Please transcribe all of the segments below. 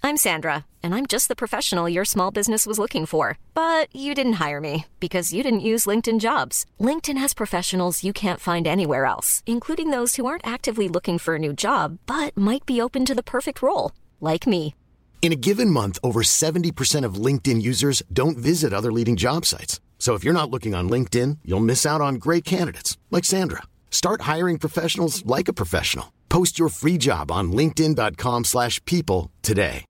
I'm Sandra, and I'm just the professional your small business was looking for. But you didn't hire me because you didn't use LinkedIn Jobs. LinkedIn has professionals you can't find anywhere else, including those who aren't actively looking for a new job, but might be open to the perfect role, like me. In a given month, over 70% of LinkedIn users don't visit other leading job sites. So if you're not looking on LinkedIn, you'll miss out on great candidates like Sandra. Start hiring professionals like a professional. Post your free job on linkedin.com/people today.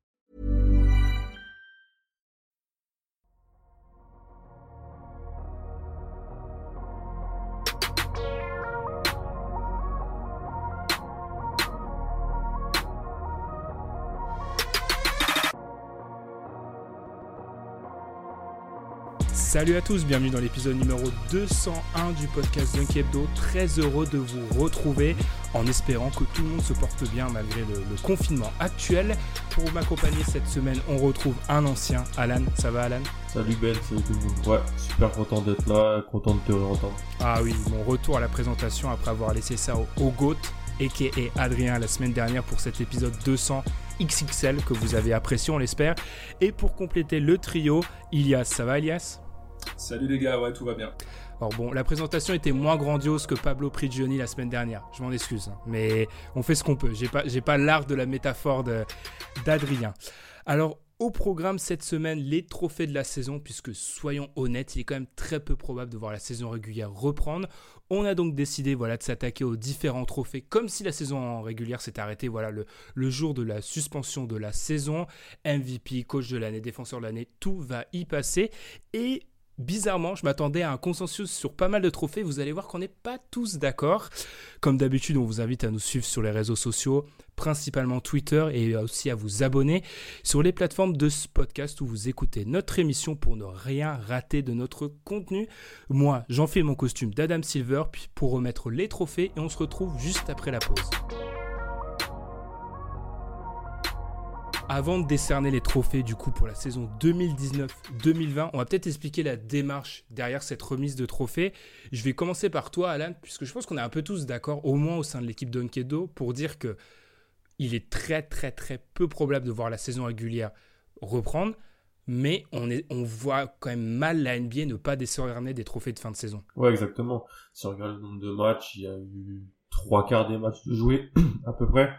Salut à tous, bienvenue dans l'épisode numéro 201 du podcast Dunk Hebdo. Très heureux de vous retrouver en espérant que tout le monde se porte bien malgré le confinement actuel. Pour m'accompagner cette semaine, on retrouve un ancien, Alan. Ça va Alan ? Salut Ben, salut tout le monde. Ouais, super content d'être là, content de te entendre. Ah oui, mon retour à la présentation après avoir laissé ça au GOAT, a.k.a. Adrien, la semaine dernière pour cet épisode 200 XXL que vous avez apprécié, on l'espère. Et pour compléter le trio, Ilias. Ça va Ilias ? Salut les gars, ouais, tout va bien. Alors bon, la présentation était moins grandiose que Pablo Prigioni la semaine dernière, je m'en excuse, mais on fait ce qu'on peut. J'ai pas l'art de la métaphore d'Adrien. Alors, au programme cette semaine, les trophées de la saison, puisque soyons honnêtes, il est quand même très peu probable de voir la saison régulière reprendre. On a donc décidé de s'attaquer aux différents trophées, comme si la saison régulière s'était arrêtée le jour de la suspension de la saison. MVP, coach de l'année, défenseur de l'année, tout va y passer. Et bizarrement, je m'attendais à un consensus sur pas mal de trophées. Vous allez voir qu'on n'est pas tous d'accord. Comme d'habitude, on vous invite à nous suivre sur les réseaux sociaux, principalement Twitter, et aussi à vous abonner sur les plateformes de ce podcast où vous écoutez notre émission pour ne rien rater de notre contenu. Moi, j'enfile mon costume d'Adam Silver pour remettre les trophées et on se retrouve juste après la pause. Avant de décerner les trophées du coup pour la saison 2019-2020, on va peut-être expliquer la démarche derrière cette remise de trophées. Je vais commencer par toi Alan, puisque je pense qu'on est un peu tous d'accord, au moins au sein de l'équipe Dunk Hebdo, pour dire que il est très très très peu probable de voir la saison régulière reprendre, mais on voit quand même mal la NBA ne pas décerner des trophées de fin de saison. Ouais, exactement. Si on regarde le nombre de matchs, il y a eu 3/4 des matchs de joués à peu près.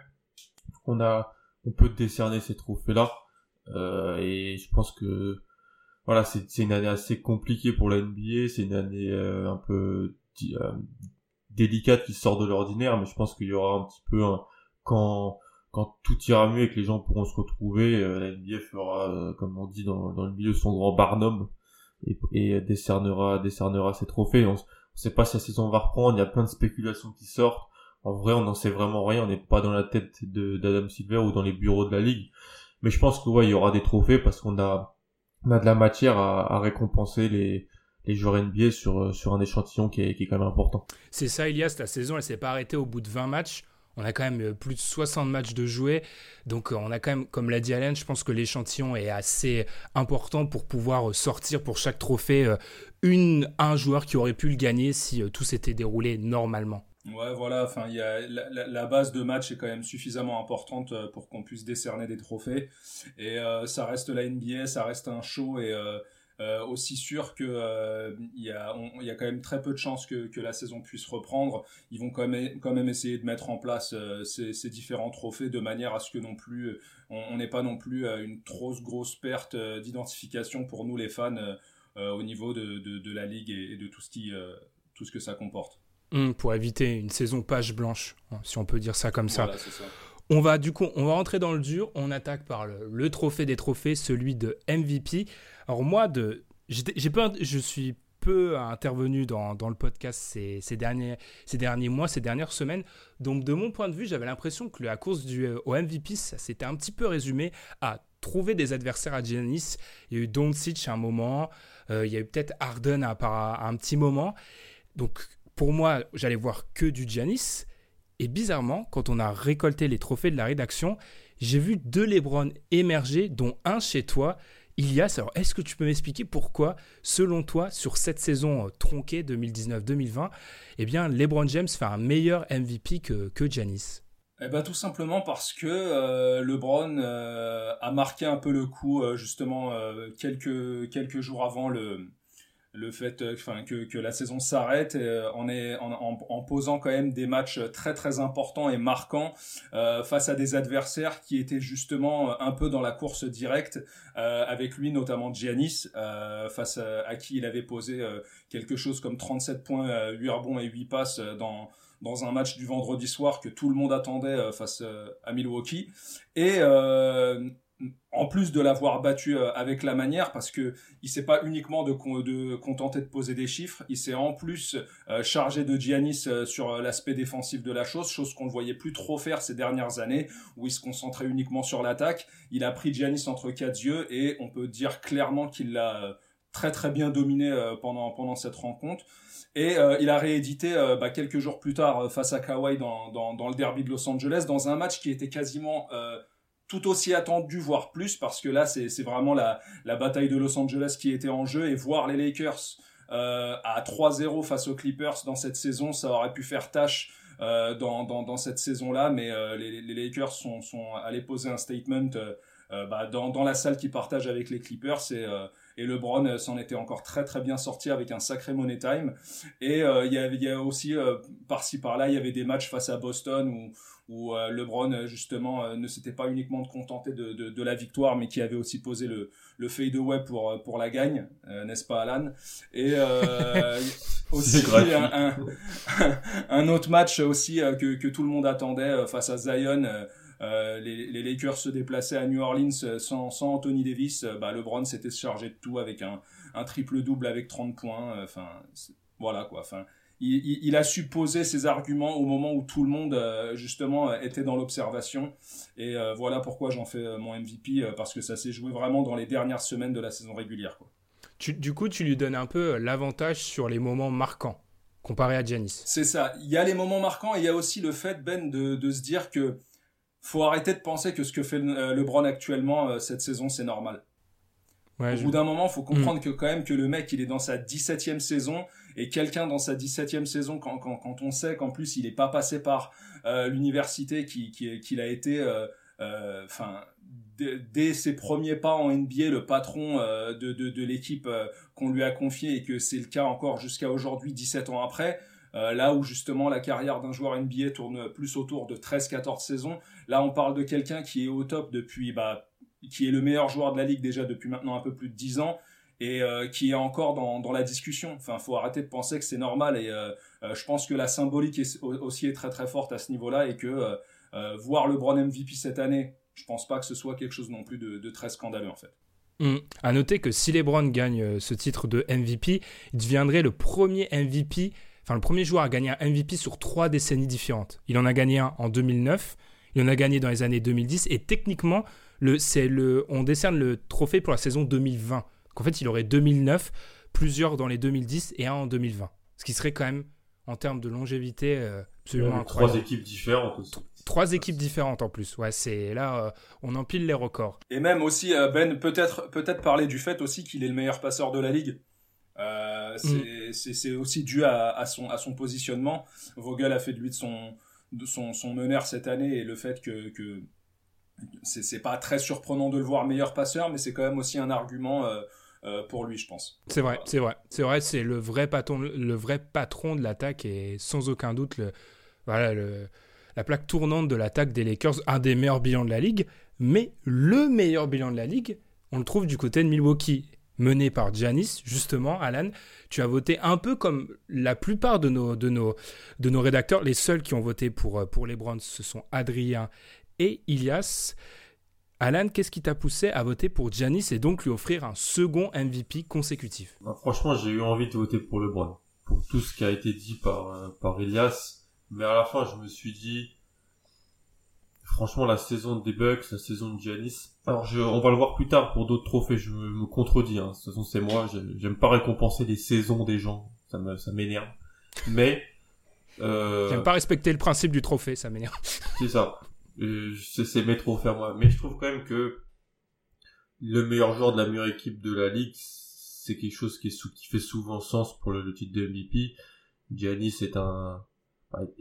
On peut décerner ces trophées-là, et je pense que voilà, c'est une année assez compliquée pour la NBA, c'est une année un peu délicate qui sort de l'ordinaire, mais je pense qu'il y aura un petit peu quand tout ira mieux et que les gens pourront se retrouver, la NBA fera, comme on dit dans le milieu, son grand barnum et décernera ces trophées. On sait pas si la saison va reprendre, il y a plein de spéculations qui sortent. En vrai, on n'en sait vraiment rien, on n'est pas dans la tête d'Adam Silver ou dans les bureaux de la ligue. Mais je pense que il y aura des trophées parce qu'on a de la matière à récompenser les joueurs NBA sur un échantillon qui est quand même important. C'est ça, Ilias, la saison, elle s'est pas arrêtée au bout de 20 matchs. On a quand même plus de 60 matchs de joués. Donc on a quand même, comme l'a dit Alain, je pense que l'échantillon est assez important pour pouvoir sortir pour chaque trophée un joueur qui aurait pu le gagner si tout s'était déroulé normalement. Ouais, voilà, enfin, il y a la base de match est quand même suffisamment importante pour qu'on puisse décerner des trophées. Et ça reste la NBA, ça reste un show et aussi sûr que il y a quand même très peu de chances que la saison puisse reprendre. Ils vont quand même essayer de mettre en place ces différents trophées de manière à ce que non plus on n'ait pas non plus une trop grosse perte d'identification pour nous les fans au niveau de la ligue et de tout ce que ça comporte. Pour éviter une saison page blanche, si on peut dire ça comme ça. Voilà, c'est ça. On va rentrer dans le dur. On attaque par le trophée des trophées, celui de MVP. Alors moi, je suis peu intervenu dans le podcast ces derniers mois, ces dernières semaines. Donc de mon point de vue, j'avais l'impression que la course au MVP, ça s'était un petit peu résumé à trouver des adversaires à Giannis. Il y a eu Doncic à un moment, il y a eu peut-être Harden à un petit moment. Donc pour moi, j'allais voir que du Giannis. Et bizarrement, quand on a récolté les trophées de la rédaction, j'ai vu 2 LeBron émerger, dont un chez toi. Ilias, alors est-ce que tu peux m'expliquer pourquoi, selon toi, sur cette saison tronquée 2019-2020, eh bien, LeBron James fait un meilleur MVP que Giannis ? Tout simplement parce que LeBron a marqué un peu le coup justement quelques jours avant le fait que la saison s'arrête en posant quand même des matchs très très importants et marquants face à des adversaires qui étaient justement un peu dans la course directe avec lui notamment Giannis face à qui il avait posé quelque chose comme 37 points, 8 rebonds et 8 passes dans un match du vendredi soir que tout le monde attendait face à Milwaukee et en plus de l'avoir battu avec la manière, parce que il s'est pas uniquement de contenter de poser des chiffres, il s'est en plus chargé de Giannis sur l'aspect défensif de la chose qu'on ne voyait plus trop faire ces dernières années, où il se concentrait uniquement sur l'attaque. Il a pris Giannis entre quatre yeux et on peut dire clairement qu'il l'a très très bien dominé pendant cette rencontre. Et il a réédité quelques jours plus tard face à Kawhi dans le derby de Los Angeles, dans un match qui était quasiment tout aussi attendu, voire plus, parce que là, c'est vraiment la bataille de Los Angeles qui était en jeu, et voir les Lakers à 3-0 face aux Clippers dans cette saison, ça aurait pu faire tâche dans cette saison-là, mais les Lakers sont allés poser un statement dans la salle qu'ils partagent avec les Clippers, et LeBron s'en était encore très très bien sorti avec un sacré money time. Et il y a aussi par-ci par-là, il y avait des matchs face à Boston où LeBron justement ne s'était pas uniquement contenté de la victoire, mais qui avait aussi posé le fadeaway pour la gagne, n'est-ce pas Alan? Et aussi un autre match aussi que tout le monde attendait face à Zion. Les Lakers se déplaçaient à New Orleans sans Anthony Davis. LeBron s'était chargé de tout avec un triple-double avec 30 points. Voilà quoi. Il a su poser ses arguments au moment où tout le monde justement était dans l'observation. Et voilà pourquoi j'en fais mon MVP, parce que ça s'est joué vraiment dans les dernières semaines de la saison régulière, quoi. Du coup, tu lui donnes un peu l'avantage sur les moments marquants comparé à Giannis. C'est ça. Il y a les moments marquants et il y a aussi le fait, Ben, de se dire que faut arrêter de penser que ce que fait LeBron actuellement cette saison, c'est normal. Au bout d'un moment, faut comprendre que quand même que le mec, il est dans sa 17e saison, et quelqu'un dans sa 17e saison, quand on sait qu'en plus il est pas passé par l'université qu'il a été dès ses premiers pas en NBA, le patron de l'équipe qu'on lui a confiée, et que c'est le cas encore jusqu'à aujourd'hui, 17 ans après. Là où justement la carrière d'un joueur NBA tourne plus autour de 13-14 saisons, là on parle de quelqu'un qui est au top depuis, qui est le meilleur joueur de la ligue déjà depuis maintenant un peu plus de 10 ans, et qui est encore dans la discussion. Faut arrêter de penser que c'est normal, et je pense que la symbolique aussi est très très forte à ce niveau-là, et que voir LeBron MVP cette année, je pense pas que ce soit quelque chose non plus de très scandaleux en fait. À noter que si LeBron gagne ce titre de MVP, il deviendrait le premier MVP, le premier joueur à gagner un MVP sur 3 décennies différentes. Il en a gagné un en 2009, il en a gagné dans les années 2010, et techniquement, on décerne le trophée pour la saison 2020. Donc en fait, il aurait 2009, plusieurs dans les 2010 et un en 2020. Ce qui serait quand même, en termes de longévité, absolument incroyable. 3 équipes différentes aussi. 3 équipes différentes en plus. Ouais, là, on empile les records. Et même aussi, Ben, peut-être parler du fait aussi qu'il est le meilleur passeur de la ligue. C'est aussi dû à son positionnement. Vogel a fait de lui de son meneur cette année, et le fait que c'est pas très surprenant de le voir meilleur passeur, mais c'est quand même aussi un argument pour lui, je pense. C'est vrai, c'est le vrai patron de l'attaque, et sans aucun doute la plaque tournante de l'attaque des Lakers, un des meilleurs bilans de la ligue, mais le meilleur bilan de la ligue, on le trouve du côté de Milwaukee, mené par Giannis. Justement, Alan, tu as voté un peu comme la plupart de nos rédacteurs. Les seuls qui ont voté pour LeBron, ce sont Adrien et Ilias. Alan, qu'est-ce qui t'a poussé à voter pour Giannis et donc lui offrir un second MVP consécutif? Franchement, j'ai eu envie de voter pour LeBron, pour tout ce qui a été dit par Ilias. Mais à la fin, je me suis dit, franchement, la saison des Bucks, la saison de Giannis. Alors, on va le voir plus tard pour d'autres trophées. Je me contredis. De toute façon, c'est moi. J'aime pas récompenser les saisons des gens. Ça m'énerve. Mais j'aime pas respecter le principe du trophée. Ça m'énerve. C'est ça. C'est mes trophées à moi. Mais je trouve quand même que le meilleur joueur de la meilleure équipe de la ligue, c'est quelque chose qui fait souvent sens pour le titre de MVP. Giannis est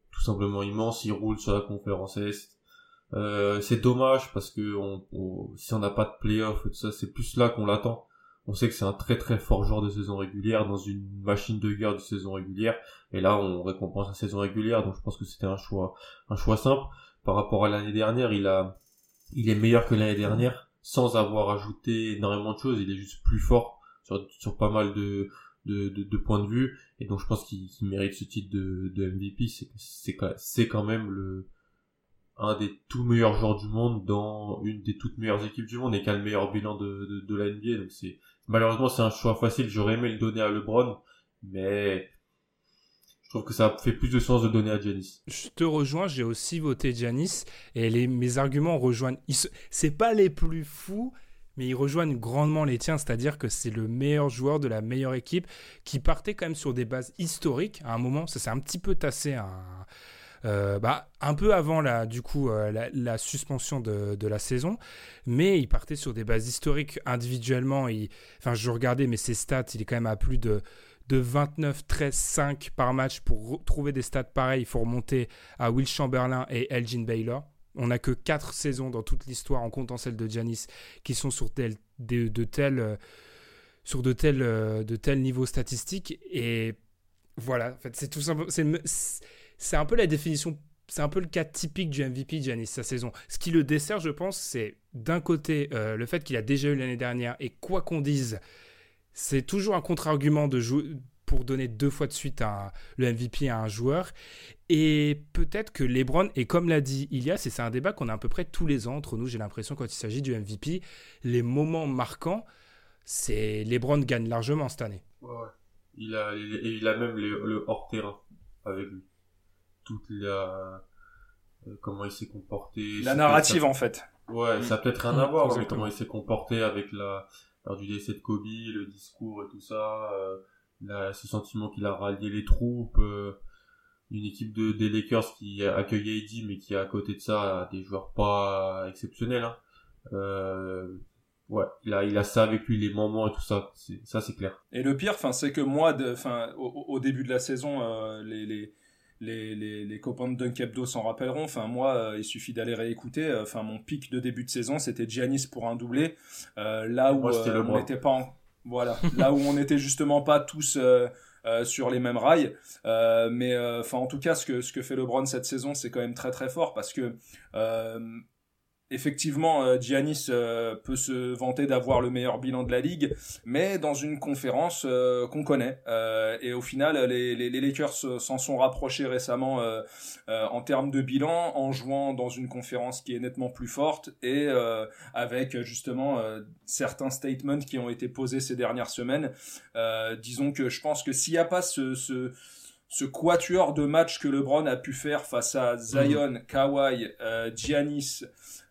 tout simplement immense. Il roule sur la conférence Est. C'est dommage parce que si on n'a pas de play-off et tout ça, c'est plus là qu'on l'attend. On sait que c'est un très très fort joueur de saison régulière dans une machine de guerre de saison régulière. Et là, on récompense la saison régulière. Donc je pense que c'était un choix simple. Par rapport à l'année dernière, il est meilleur que l'année dernière sans avoir ajouté énormément de choses. Il est juste plus fort sur pas mal de points de vue. Et donc je pense qu'il mérite ce titre de MVP. C'est quand même un des tout meilleurs joueurs du monde dans une des toutes meilleures équipes du monde et qui a le meilleur bilan de la NBA. Donc malheureusement c'est un choix facile. J'aurais aimé le donner à LeBron, mais je trouve que ça fait plus de sens de donner à Giannis. Je te rejoins, j'ai aussi voté Giannis et mes arguments rejoignent. C'est pas les plus fous, mais ils rejoignent grandement les tiens, c'est-à-dire que c'est le meilleur joueur de la meilleure équipe qui partait quand même sur des bases historiques. À un moment, ça s'est un petit peu tassé un peu avant la suspension de la saison, mais il partait sur des bases historiques individuellement. Je regardais, mais ses stats, il est quand même à plus de 29, 13, 5 par match. Pour trouver des stats pareils, il faut remonter à Will Chamberlain et Elgin Baylor. On n'a que 4 saisons dans toute l'histoire, en comptant celle de Giannis, qui sont sur de tels niveaux statistiques. Et voilà, en fait, c'est tout simplement... C'est un peu la définition, c'est un peu le cas typique du MVP Giannis, sa saison. Ce qui le dessert, je pense, c'est d'un côté le fait qu'il a déjà eu l'année dernière, et quoi qu'on dise, c'est toujours un contre-argument pour donner 2 fois de suite le MVP à un joueur. Et peut-être que LeBron, et comme l'a dit Ilias, et c'est un débat qu'on a à peu près tous les ans entre nous, j'ai l'impression, quand il s'agit du MVP, les moments marquants, c'est LeBron gagne largement cette année. Ouais. Il a même le hors-terrain avec lui. Comment il s'est comporté. La narrative, en fait. Ouais, ça a peut-être rien à voir, mais comment il s'est comporté avec lors du décès de Kobe, le discours et tout ça, ce sentiment qu'il a rallié les troupes, une équipe des Lakers qui accueille AD, mais qui à côté de ça a des joueurs pas exceptionnels, hein. Ouais, il a ça avec lui, les moments et tout ça, c'est clair. Et le pire, c'est que moi, au début de la saison, les copains de Dunk Hebdo s'en rappelleront. Moi, il suffit d'aller réécouter. Mon pic de début de saison, c'était Giannis pour un doublé. Là où on n'était pas là où on n'était justement pas tous sur les mêmes rails. Mais en tout cas, ce que fait LeBron cette saison, c'est quand même très très fort parce que effectivement, Giannis peut se vanter d'avoir le meilleur bilan de la ligue, mais dans une conférence qu'on connaît. Et au final, les Lakers s'en sont rapprochés récemment en termes de bilan, en jouant dans une conférence qui est nettement plus forte et avec justement certains statements qui ont été posés ces dernières semaines. Disons que je pense que s'il n'y a pas ce quatuor de matchs que LeBron a pu faire face à Zion, Kawhi, Giannis,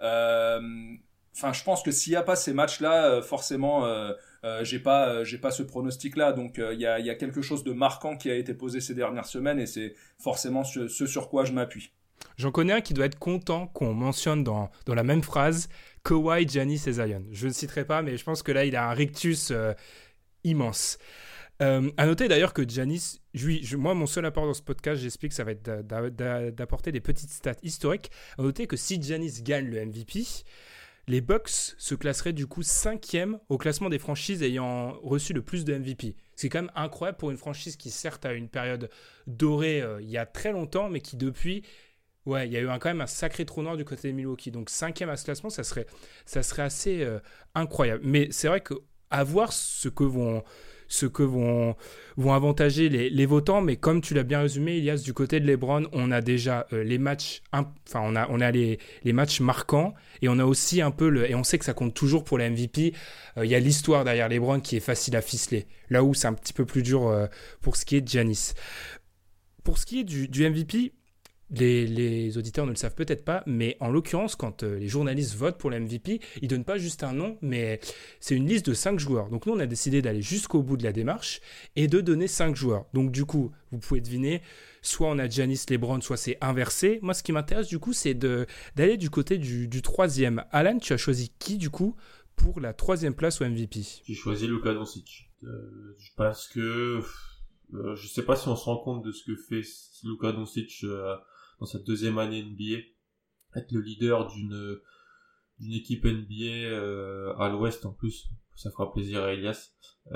je pense que s'il n'y a pas ces matchs-là, forcément, j'ai pas ce pronostic-là. Donc, il y a quelque chose de marquant qui a été posé ces dernières semaines et c'est forcément ce sur quoi je m'appuie. J'en connais un qui doit être content qu'on mentionne dans la même phrase Kawhi, Giannis et Zion. Je ne citerai pas, mais je pense que là, il a un rictus immense. À noter d'ailleurs que Giannis, moi mon seul apport dans ce podcast, j'explique, ça va être d'apporter des petites stats historiques. À noter que si Giannis gagne le MVP, les Bucks se classeraient du coup 5e au classement des franchises ayant reçu le plus de MVP. C'est quand même incroyable pour une franchise qui certes a une période dorée il y a très longtemps, mais qui depuis, il y a eu quand même un sacré trou noir du côté de Milwaukee. Donc 5e à ce classement, ça serait assez incroyable. Mais c'est vrai qu'à voir ce que vont avantager les votants, mais comme tu l'as bien résumé, Ilias, du côté de LeBron, on a déjà les matchs, on a les matchs marquants, et on a aussi un peu et on sait que ça compte toujours pour les MVP. Il y a l'histoire derrière LeBron qui est facile à ficeler, là où c'est un petit peu plus dur pour ce qui est de Giannis. Pour ce qui est du MVP, les auditeurs ne le savent peut-être pas, mais en l'occurrence, quand les journalistes votent pour le MVP, ils ne donnent pas juste un nom, mais c'est une liste de 5 joueurs. Donc nous, on a décidé d'aller jusqu'au bout de la démarche et de donner 5 joueurs. Donc du coup, vous pouvez deviner, soit on a Giannis, LeBron, soit c'est inversé. Moi, ce qui m'intéresse du coup, c'est d'aller du côté du troisième. Alan, tu as choisi qui du coup pour la 3e place au MVP? J'ai choisi Luka Doncic. Parce que je sais pas si on se rend compte de ce que fait Luka Doncic dans sa deuxième année NBA, être le leader d'une équipe NBA à l'Ouest en plus, ça fera plaisir à Elias.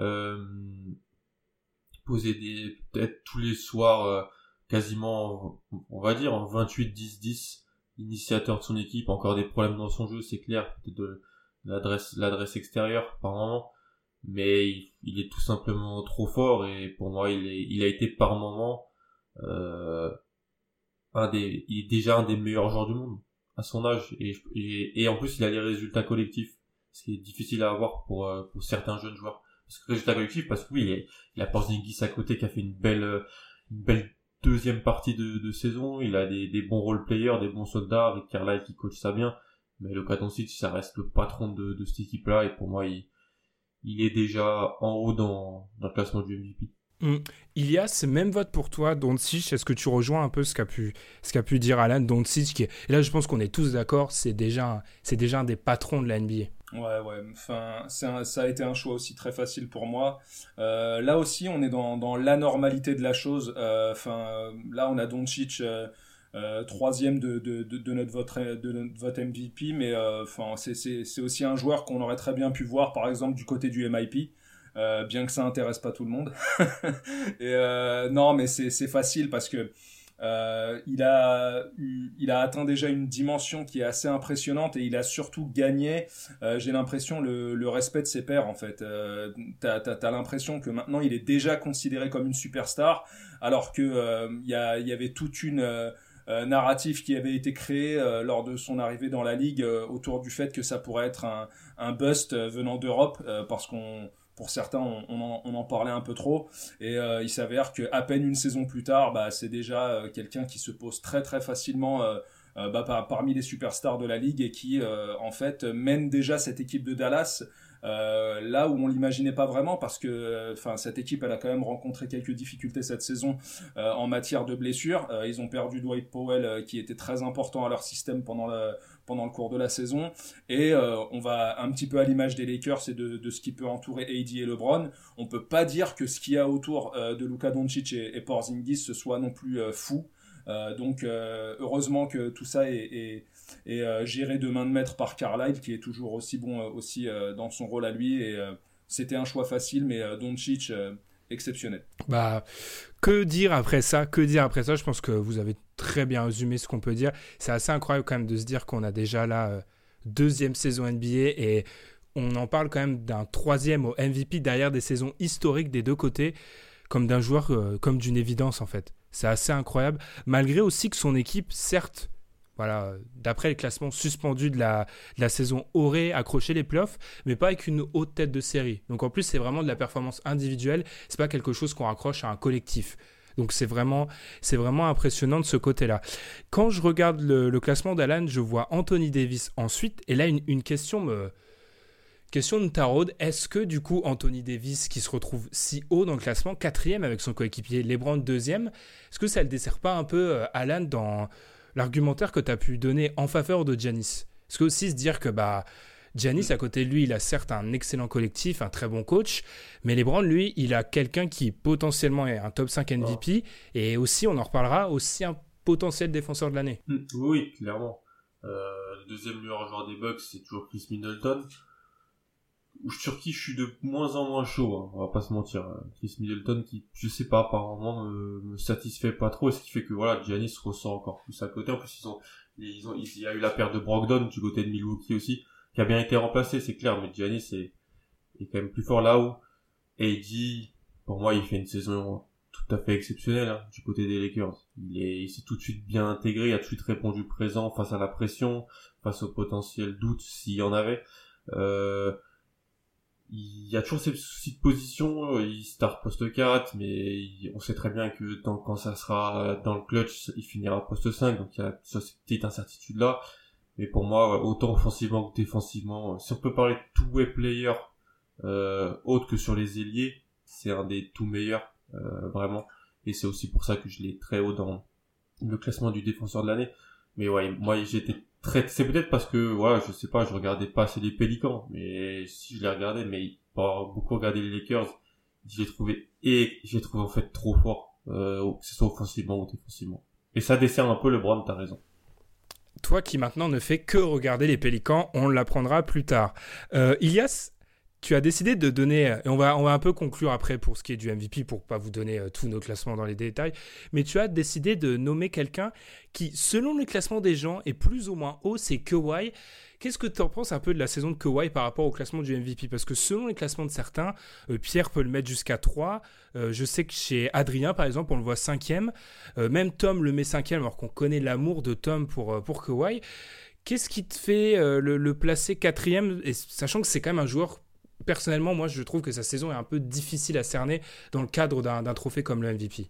Poser peut-être tous les soirs quasiment, on va dire, en 28-10-10, initiateur de son équipe, encore des problèmes dans son jeu, c'est clair, peut-être de l'adresse extérieure par moment, mais il est tout simplement trop fort, et pour moi il a été par moment il est déjà un des meilleurs joueurs du monde à son âge, et en plus il a les résultats collectifs, ce qui est difficile à avoir pour certains jeunes joueurs. Parce que résultat collectif, parce que oui, il a Porzingis à côté qui a fait une belle deuxième partie de saison, il a des bons role players, des bons soldats, Rick Carlisle qui coach ça bien, mais Luka Doncic, ça reste le patron de cette équipe-là, et pour moi, il est déjà en haut dans le classement du MVP. Ilias, même vote pour toi, Doncic. Est-ce que tu rejoins un peu ce qu'a pu dire Alan Doncic, et là je pense qu'on est tous d'accord, c'est déjà un des patrons de la NBA. Ouais, enfin, ça a été un choix aussi très facile pour moi. Là aussi, on est dans l'anormalité de la chose. Là, on a Doncic troisième de notre vote MVP, mais c'est aussi un joueur qu'on aurait très bien pu voir, par exemple, du côté du MIP. Bien que ça intéresse pas tout le monde. Et non, mais c'est facile parce que il a atteint déjà une dimension qui est assez impressionnante, et il a surtout gagné, j'ai l'impression, le respect de ses pairs en fait. T'as l'impression que maintenant il est déjà considéré comme une superstar, alors que il y avait toute une narrative qui avait été créé lors de son arrivée dans la ligue autour du fait que ça pourrait être un bust venant d'Europe, parce qu'on pour certains, on en parlait un peu trop, et il s'avère qu'à peine une saison plus tard, c'est déjà quelqu'un qui se pose très très facilement parmi les superstars de la ligue, et qui en fait mène déjà cette équipe de Dallas là où on l'imaginait pas vraiment, parce que cette équipe, elle a quand même rencontré quelques difficultés cette saison en matière de blessures. Ils ont perdu Dwight Powell qui était très important à leur système pendant le cours de la saison, et on va un petit peu à l'image des Lakers et de ce qui peut entourer AD et LeBron. On peut pas dire que ce qu'il y a autour de Luka Doncic et Porzingis ce soit non plus fou. Donc heureusement que tout ça est géré de main de maître par Carlisle, qui est toujours aussi bon aussi dans son rôle à lui, et c'était un choix facile, mais Doncic exceptionnel. Que dire après ça? Je pense que vous avez très bien résumé ce qu'on peut dire. C'est assez incroyable quand même de se dire qu'on a déjà la deuxième saison NBA, et on en parle quand même d'un troisième au MVP derrière des saisons historiques des deux côtés, comme d'un joueur comme d'une évidence en fait. C'est assez incroyable, malgré aussi que son équipe, certes, d'après le classement suspendu de la saison, aurait accroché les playoffs, mais pas avec une haute tête de série. Donc en plus, c'est vraiment de la performance individuelle, c'est pas quelque chose qu'on raccroche à un collectif. Donc c'est vraiment impressionnant de ce côté-là. Quand je regarde le classement d'Alan, je vois Anthony Davis ensuite, et là une question de taraude. Est-ce que du coup Anthony Davis, qui se retrouve si haut dans le classement, 4e avec son coéquipier LeBron 2e, est-ce que ça le dessert pas un peu Alan dans l'argumentaire que tu as pu donner en faveur de Giannis? Est-ce que aussi se dire que Giannis à côté de lui, il a certes un excellent collectif, un très bon coach, mais LeBron, lui, il a quelqu'un qui potentiellement est un top 5 MVP, et aussi, on en reparlera, aussi un potentiel défenseur de l'année. Oui, clairement. Le deuxième meilleur joueur des Bucks, c'est toujours Chris Middleton, sur qui je suis de moins en moins chaud, on va pas se mentir. Chris Middleton, qui, je sais pas, apparemment me satisfait pas trop, et ce qui fait que Giannis ressort encore plus à côté. En plus, il y a eu la perte de Brogdon du côté de Milwaukee aussi, qui a bien été remplacé, c'est clair, mais Giannis est quand même plus fort là où AD, pour moi, il fait une saison tout à fait exceptionnelle du côté des Lakers. Il s'est tout de suite bien intégré, il a tout de suite répondu présent face à la pression, face au potentiel doute s'il y en avait. Il y a toujours ces soucis de position, il start poste 4, mais on sait très bien que quand ça sera dans le clutch, il finira poste 5, donc il y a cette petite incertitude là. Mais pour moi, autant offensivement que défensivement, si on peut parler de two-way player autre que sur les ailiers, c'est un des tout meilleurs, vraiment. Et c'est aussi pour ça que je l'ai très haut dans le classement du défenseur de l'année. Mais ouais, moi j'étais c'est peut-être parce que je sais pas, je regardais pas assez les Pélicans, mais si je les regardais, mais pas beaucoup regardé les Lakers, j'ai trouvé en fait trop fort, que ce soit offensivement ou défensivement. Et ça dessert un peu LeBron, t'as raison. Toi qui maintenant ne fais que regarder les Pélicans, on l'apprendra plus tard. Ilias, tu as décidé de donner, et on va un peu conclure après pour ce qui est du MVP, pour pas vous donner tous nos classements dans les détails, mais tu as décidé de nommer quelqu'un qui, selon le classement des gens, est plus ou moins haut, c'est Kawhi. Qu'est-ce que tu en penses un peu de la saison de Kawhi par rapport au classement du MVP? Parce que selon les classements de certains, Pierre peut le mettre jusqu'à 3. Je sais que chez Adrien, par exemple, on le voit 5e. Même Tom le met 5e, alors qu'on connaît l'amour de Tom pour Kawhi. Qu'est-ce qui te fait le placer 4e, et sachant que c'est quand même un joueur... Personnellement, moi, je trouve que sa saison est un peu difficile à cerner dans le cadre d'un trophée comme le MVP.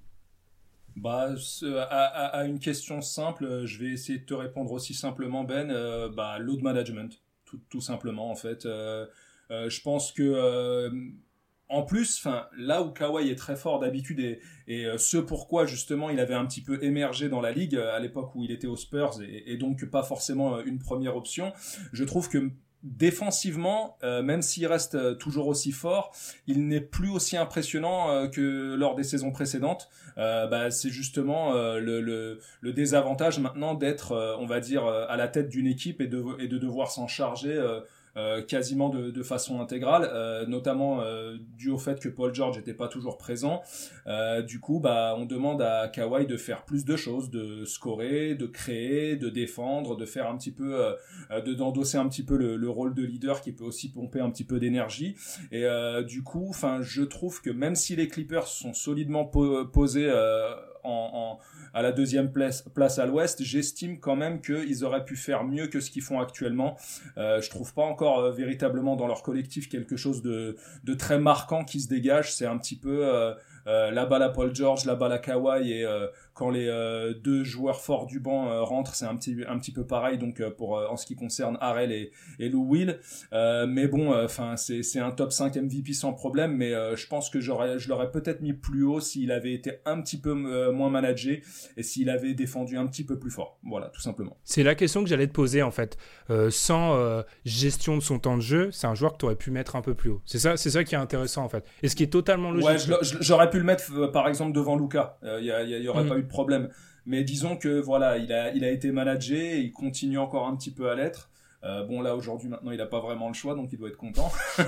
À une question simple, je vais essayer de te répondre aussi simplement, Ben. Load management, tout simplement, en fait. Je pense que... En plus, là où Kawhi est très fort d'habitude et ce pourquoi justement il avait un petit peu émergé dans la ligue à l'époque où il était aux Spurs et donc pas forcément une première option, je trouve que défensivement, même s'il reste toujours aussi fort, il n'est plus aussi impressionnant que lors des saisons précédentes. C'est justement le désavantage maintenant d'être, on va dire, à la tête d'une équipe et de devoir s'en charger quasiment de façon intégrale, notamment dû au fait que Paul George n'était pas toujours présent. Du coup, on demande à Kawhi de faire plus de choses, de scorer, de créer, de défendre, de faire un petit peu, d'endosser un petit peu le rôle de leader qui peut aussi pomper un petit peu d'énergie. Et du coup, je trouve que même si les Clippers sont solidement posés à la deuxième place à l'ouest, j'estime quand même qu'ils auraient pu faire mieux que ce qu'ils font actuellement. Je trouve pas encore véritablement dans leur collectif quelque chose de très marquant qui se dégage. C'est un petit peu la balle à Paul George, la balle à Kawhi, et quand les deux joueurs forts du banc rentrent, c'est un petit peu pareil. Donc en ce qui concerne Harrell et Lou Will, mais bon, c'est un top 5 MVP sans problème, mais je pense que je l'aurais peut-être mis plus haut s'il avait été un petit peu moins managé et s'il avait défendu un petit peu plus fort. Voilà, tout simplement. C'est la question que j'allais te poser en fait. Sans gestion de son temps de jeu, c'est un joueur que tu aurais pu mettre un peu plus haut. C'est ça qui est intéressant en fait. Et ce qui est totalement logique. Ouais, j'aurais pu le mettre par exemple devant Luka. Il y aurait pas eu de problème. Mais disons que voilà, il a été managé et il continue encore un petit peu à l'être. Là aujourd'hui maintenant il a pas vraiment le choix, donc il doit être content.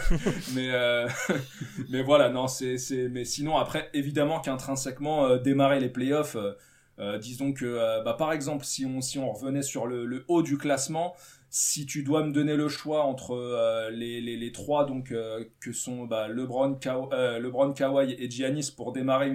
mais voilà, non, mais sinon après évidemment qu'intrinsèquement démarrer les playoffs, disons que par exemple si on revenait sur le haut du classement, si tu dois me donner le choix entre les trois donc que sont LeBron, Kawhi et Giannis pour démarrer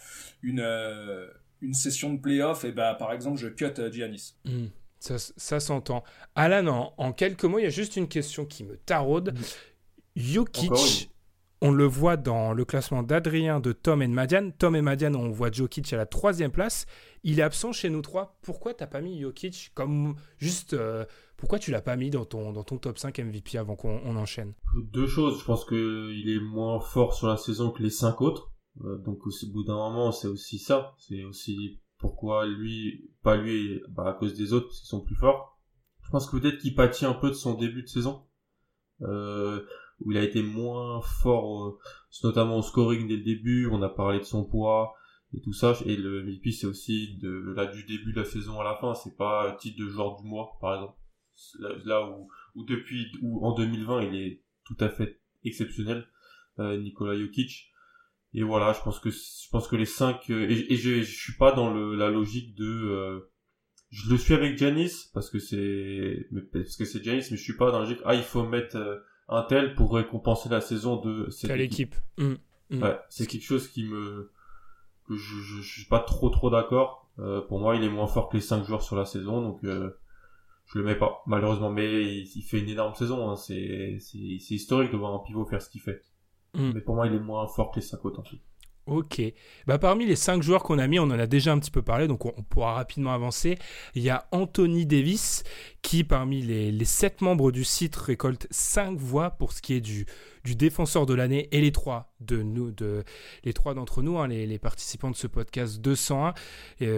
une session de playoff, et par exemple je cut Giannis. Ça s'entend. Alan, en quelques mots, il y a juste une question qui me taraude. Jokic, on le voit dans le classement d'Adrien, de Tom et de Madiane. Tom et Madiane, on voit Jokic à la 3e place. Il est absent chez nous 3. Pourquoi t'as pas mis Jokic comme juste... pourquoi tu l'as pas mis dans ton top 5 MVP avant qu'on enchaîne? Deux choses. Je pense qu'il est moins fort sur la saison que les 5 autres. Donc au bout d'un moment, c'est aussi ça. C'est aussi... Pourquoi pas lui, à cause des autres, parce qu'ils sont plus forts. Je pense que peut-être qu'il pâtit un peu de son début de saison, où il a été moins fort, notamment au scoring dès le début. On a parlé de son poids et tout ça. Et le MVP, c'est aussi du début de la saison à la fin. C'est pas titre de joueur du mois, par exemple. Là où en 2020, il est tout à fait exceptionnel, Nikola Jokic. Et voilà, je pense que les 5 et je suis pas dans la logique de je le suis avec Giannis parce que c'est Giannis, mais je suis pas dans la logique il faut mettre un tel pour récompenser la saison de cette équipe. Ouais, c'est quelque chose que je suis pas trop d'accord. Pour moi, il est moins fort que les 5 joueurs sur la saison, donc je le mets pas malheureusement, mais il fait une énorme saison, hein. C'est historique de voir un pivot faire ce qu'il fait. Mais pour moi, il est moins fort que les 5 autres en fait. Ok. Parmi les 5 joueurs qu'on a mis, on en a déjà un petit peu parlé, donc on pourra rapidement avancer. Il y a Anthony Davis, qui parmi les 7 membres du site récolte 5 voix pour ce qui est du défenseur de l'année, et les 3 d'entre nous, hein, les participants de ce podcast 201.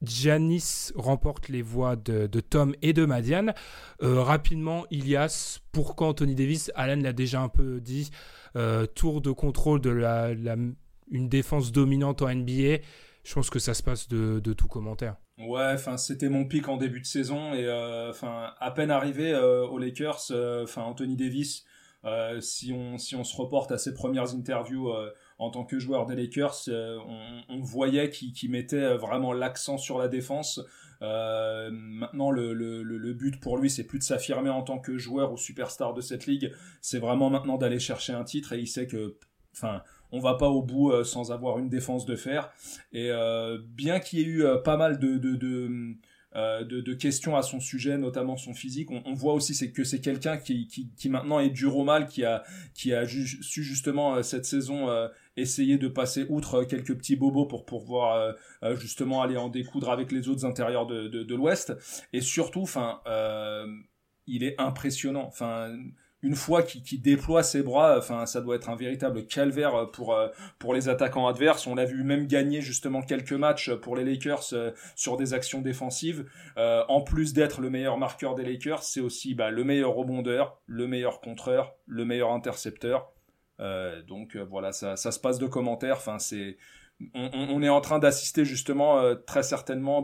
Giannis remporte les voix de Tom et de Madiane. Rapidement, Ilias, pourquoi Anthony Davis? Alan l'a déjà un peu dit. Tour de contrôle de une défense dominante en NBA. Je pense que ça se passe de tout commentaire. Ouais, enfin c'était mon pic en début de saison et à peine arrivé aux Lakers, Anthony Davis, si on se reporte à ses premières interviews en tant que joueur des Lakers, on voyait qu'il mettait vraiment l'accent sur la défense. Maintenant le but pour lui, c'est plus de s'affirmer en tant que joueur ou superstar de cette ligue, c'est vraiment maintenant d'aller chercher un titre, et il sait que on va pas au bout sans avoir une défense de fer. Et bien qu'il y ait eu pas mal de questions à son sujet, notamment son physique, on voit aussi que c'est quelqu'un qui maintenant est dur au mal, qui a su justement cette saison essayer de passer outre quelques petits bobos pour pouvoir justement aller en découdre avec les autres intérieurs de l'Ouest. Et surtout, il est impressionnant. Une fois qu'il déploie ses bras, ça doit être un véritable calvaire pour les attaquants adverses. On l'a vu même gagner justement quelques matchs pour les Lakers sur des actions défensives. En plus d'être le meilleur marqueur des Lakers, c'est aussi le meilleur rebondeur, le meilleur contreur, le meilleur intercepteur. Donc voilà, ça se passe de commentaires. On est en train d'assister justement très certainement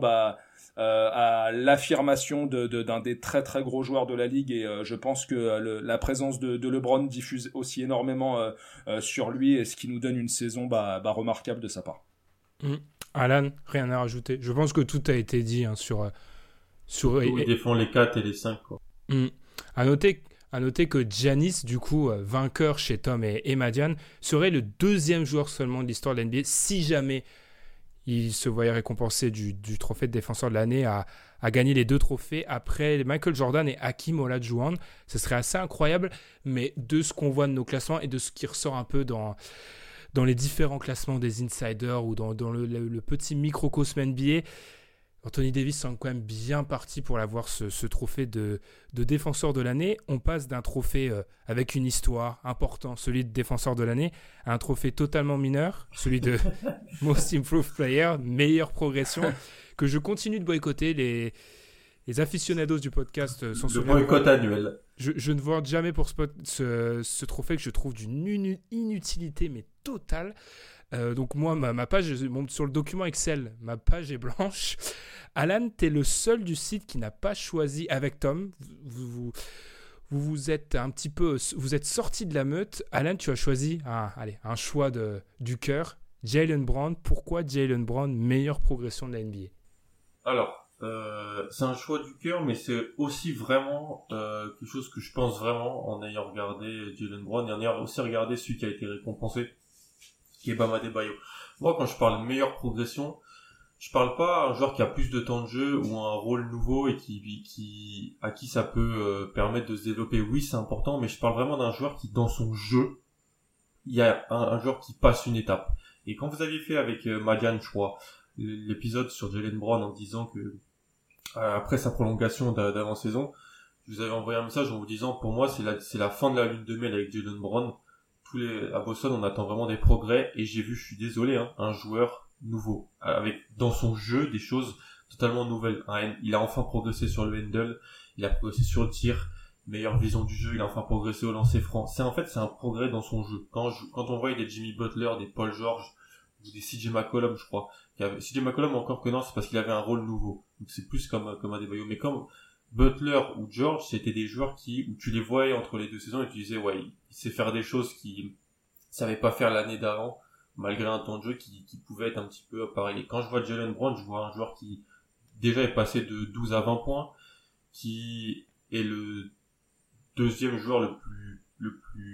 à l'affirmation d'un des très très gros joueurs de la ligue, et je pense que la présence de LeBron diffuse aussi énormément sur lui, et ce qui nous donne une saison remarquable de sa part. Alan, rien à rajouter. Je pense que tout a été dit sur il défend les 4 et les 5 quoi. À noter que Giannis, du coup, vainqueur chez Tom et Madiane, serait le deuxième joueur seulement de l'histoire de l'NBA, si jamais il se voyait récompensé du trophée de défenseur de l'année, à gagner les 2 trophées après Michael Jordan et Hakeem Olajuwon. Ce serait assez incroyable, mais de ce qu'on voit de nos classements et de ce qui ressort un peu dans les différents classements des insiders ou dans le petit microcosme NBA, Anthony Davis semble quand même bien parti pour l'avoir, ce trophée de défenseur de l'année. On passe d'un trophée avec une histoire importante, celui de défenseur de l'année, à un trophée totalement mineur, celui de Most Improved Player, meilleure progression, que je continue de boycotter. Les aficionados du podcast sont le boycott annuel. Je ne vote jamais pour ce trophée que je trouve d'une inutilité mais totale. Donc moi, ma page, sur le document Excel, ma page est blanche. Alan, t'es le seul du site qui n'a pas choisi, avec Tom, vous êtes un petit peu, vous êtes sorti de la meute. Alan, tu as choisi un choix du cœur, Jaylen Brown. Pourquoi Jaylen Brown, meilleure progression de la NBA? Alors, c'est un choix du cœur, mais c'est aussi vraiment quelque chose que je pense vraiment en ayant regardé Jaylen Brown et en ayant aussi regardé celui qui a été récompensé, qui est Bam Adebayo. Moi, quand je parle de meilleure progression, je parle pas un joueur qui a plus de temps de jeu ou un rôle nouveau et à qui ça peut permettre de se développer. Oui, c'est important, mais je parle vraiment d'un joueur qui, dans son jeu, il y a un joueur qui passe une étape. Et quand vous aviez fait avec Madiane, je crois, l'épisode sur Jaylen Brown en disant que après sa prolongation d'avant-saison, je vous avais envoyé un message en vous disant, pour moi, c'est la fin de la lune de miel avec Jaylen Brown. À Boston, on attend vraiment des progrès, et j'ai vu, je suis désolé, un joueur nouveau, avec dans son jeu des choses totalement nouvelles. Il a enfin progressé sur le handle, il a progressé sur le tir, meilleure vision du jeu, il a enfin progressé au lancer franc. C'est un progrès dans son jeu. Quand on voit des Jimmy Butler, des Paul George, ou des CJ McCollum, je crois. CJ McCollum, encore que non, c'est parce qu'il avait un rôle nouveau. Donc c'est plus comme Adebayo. Mais comme Butler ou George, c'était des joueurs où tu les voyais entre les 2 saisons et tu disais, ouais, il sait faire des choses qu'il savait pas faire l'année d'avant, malgré un temps de jeu qui pouvait être un petit peu pareil. Et quand je vois Jaylen Brown, je vois un joueur qui déjà est passé de 12 à 20 points, qui est le deuxième joueur le plus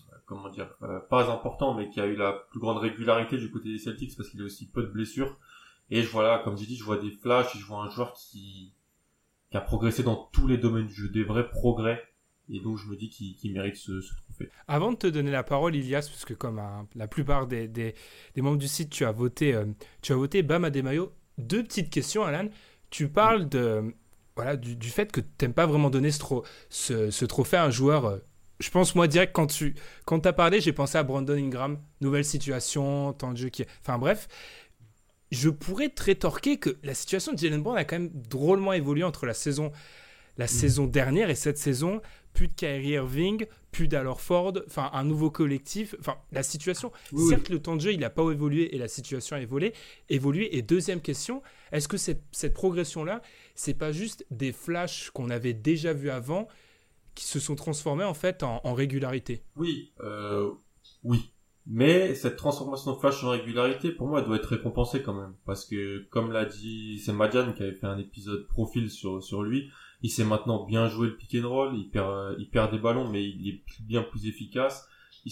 pas important, mais qui a eu la plus grande régularité du côté des Celtics parce qu'il a aussi peu de blessures. Et comme j'ai dit, je vois des flashs, et je vois un joueur qui a progressé dans tous les domaines du jeu, des vrais progrès. Et donc je me dis qu'il mérite ce trophée. Avant de te donner la parole, Ilias, parce que comme la plupart des membres du site, tu as voté Bam Adebayo. 2 petites questions, Alan. Tu parles du fait que tu n'aimes pas vraiment donner ce trophée à un joueur. Je pense, moi, direct, quand tu as parlé, j'ai pensé à Brandon Ingram. Nouvelle situation, temps de jeu qui... Enfin bref. je pourrais te rétorquer que la situation de Jaylen Brown a quand même drôlement évolué entre la saison dernière et cette saison. Plus de Kyrie Irving, plus d'Al Horford, enfin un nouveau collectif. Enfin, la situation, certes, le temps de jeu, il n'a pas évolué et la situation a évolué. Et deuxième question, est-ce que cette progression-là, c'est pas juste des flashs qu'on avait déjà vus avant qui se sont transformés en fait en régularité? Oui. Mais cette transformation de flash en régularité, pour moi, elle doit être récompensée quand même. Parce que, comme l'a dit, c'est Madjan qui avait fait un épisode profil sur lui. Il sait maintenant bien jouer le pick and roll, il perd des ballons, mais il est bien plus efficace.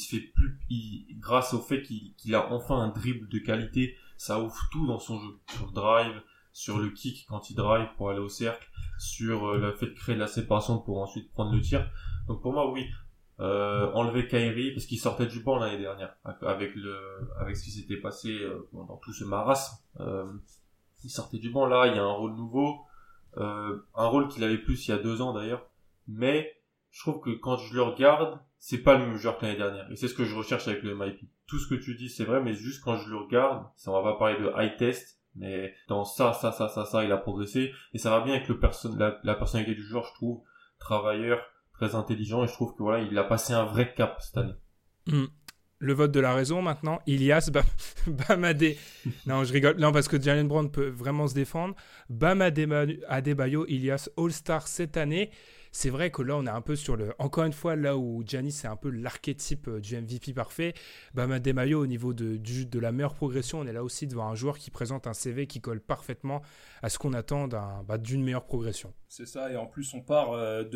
Grâce au fait qu'il a enfin un dribble de qualité, ça ouvre tout dans son jeu. Sur le drive, sur le kick quand il drive pour aller au cercle, sur le fait de créer de la séparation pour ensuite prendre le tir. Donc pour moi, oui, enlever Kyrie, parce qu'il sortait du banc l'année dernière, avec ce qui s'était passé dans tout ce marasme. Il sortait du banc, là, il y a un rôle nouveau. Un rôle qu'il avait plus il y a 2 ans d'ailleurs, mais je trouve que quand je le regarde, c'est pas le même joueur que l'année dernière, et c'est ce que je recherche avec le MIP. Tout ce que tu dis c'est vrai, mais juste quand je le regarde, on va pas parler de high test, mais dans ça, il a progressé, et ça va bien avec la personnalité du joueur, je trouve, travailleur, très intelligent, et je trouve que voilà, il a passé un vrai cap cette année. Le vote de la raison maintenant, Ilias Bam non, je rigole. Non, parce que Jaylen Brown peut vraiment se défendre. Bam Adebayo, Ilias All-Star cette année. C'est vrai que là, on est un peu encore une fois, là où Giannis c'est un peu l'archétype du MVP parfait. Bam Adebayo, au niveau de la meilleure progression, on est là aussi devant un joueur qui présente un CV qui colle parfaitement à ce qu'on attend d'une meilleure progression. C'est ça, et en plus, on part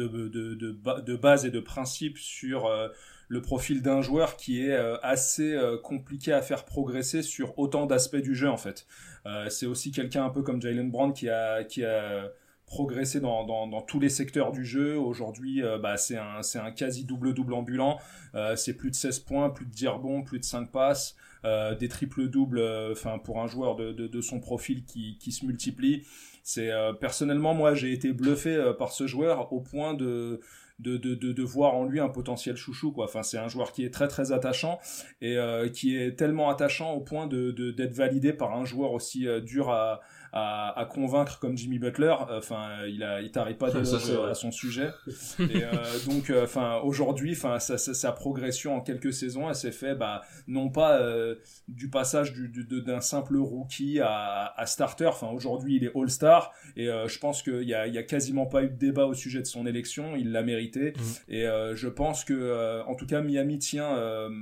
de base et de principe sur le profil d'un joueur qui est assez compliqué à faire progresser sur autant d'aspects du jeu, en fait. C'est aussi quelqu'un un peu comme Jaylen Brown qui a progressé dans tous les secteurs du jeu. Aujourd'hui, c'est un quasi double-double ambulant. C'est plus de 16 points, plus de 10 rebonds, plus de 5 passes, des triples-doubles, pour un joueur de son profil qui se multiplie. Personnellement, moi, j'ai été bluffé par ce joueur au point de voir en lui un potentiel chouchou, quoi. Enfin, c'est un joueur qui est très très attachant et qui est tellement attachant au point d'être validé par un joueur aussi dur à convaincre comme Jimmy Butler. Il tarit pas d'éloges à son sujet. Et donc, aujourd'hui, sa progression en quelques saisons, elle s'est fait, non pas du passage d'un simple rookie à starter. Enfin, aujourd'hui, il est All-Star et je pense qu'il y a quasiment pas eu de débat au sujet de son élection. Il l'a mérité. Et je pense que, en tout cas, Miami tient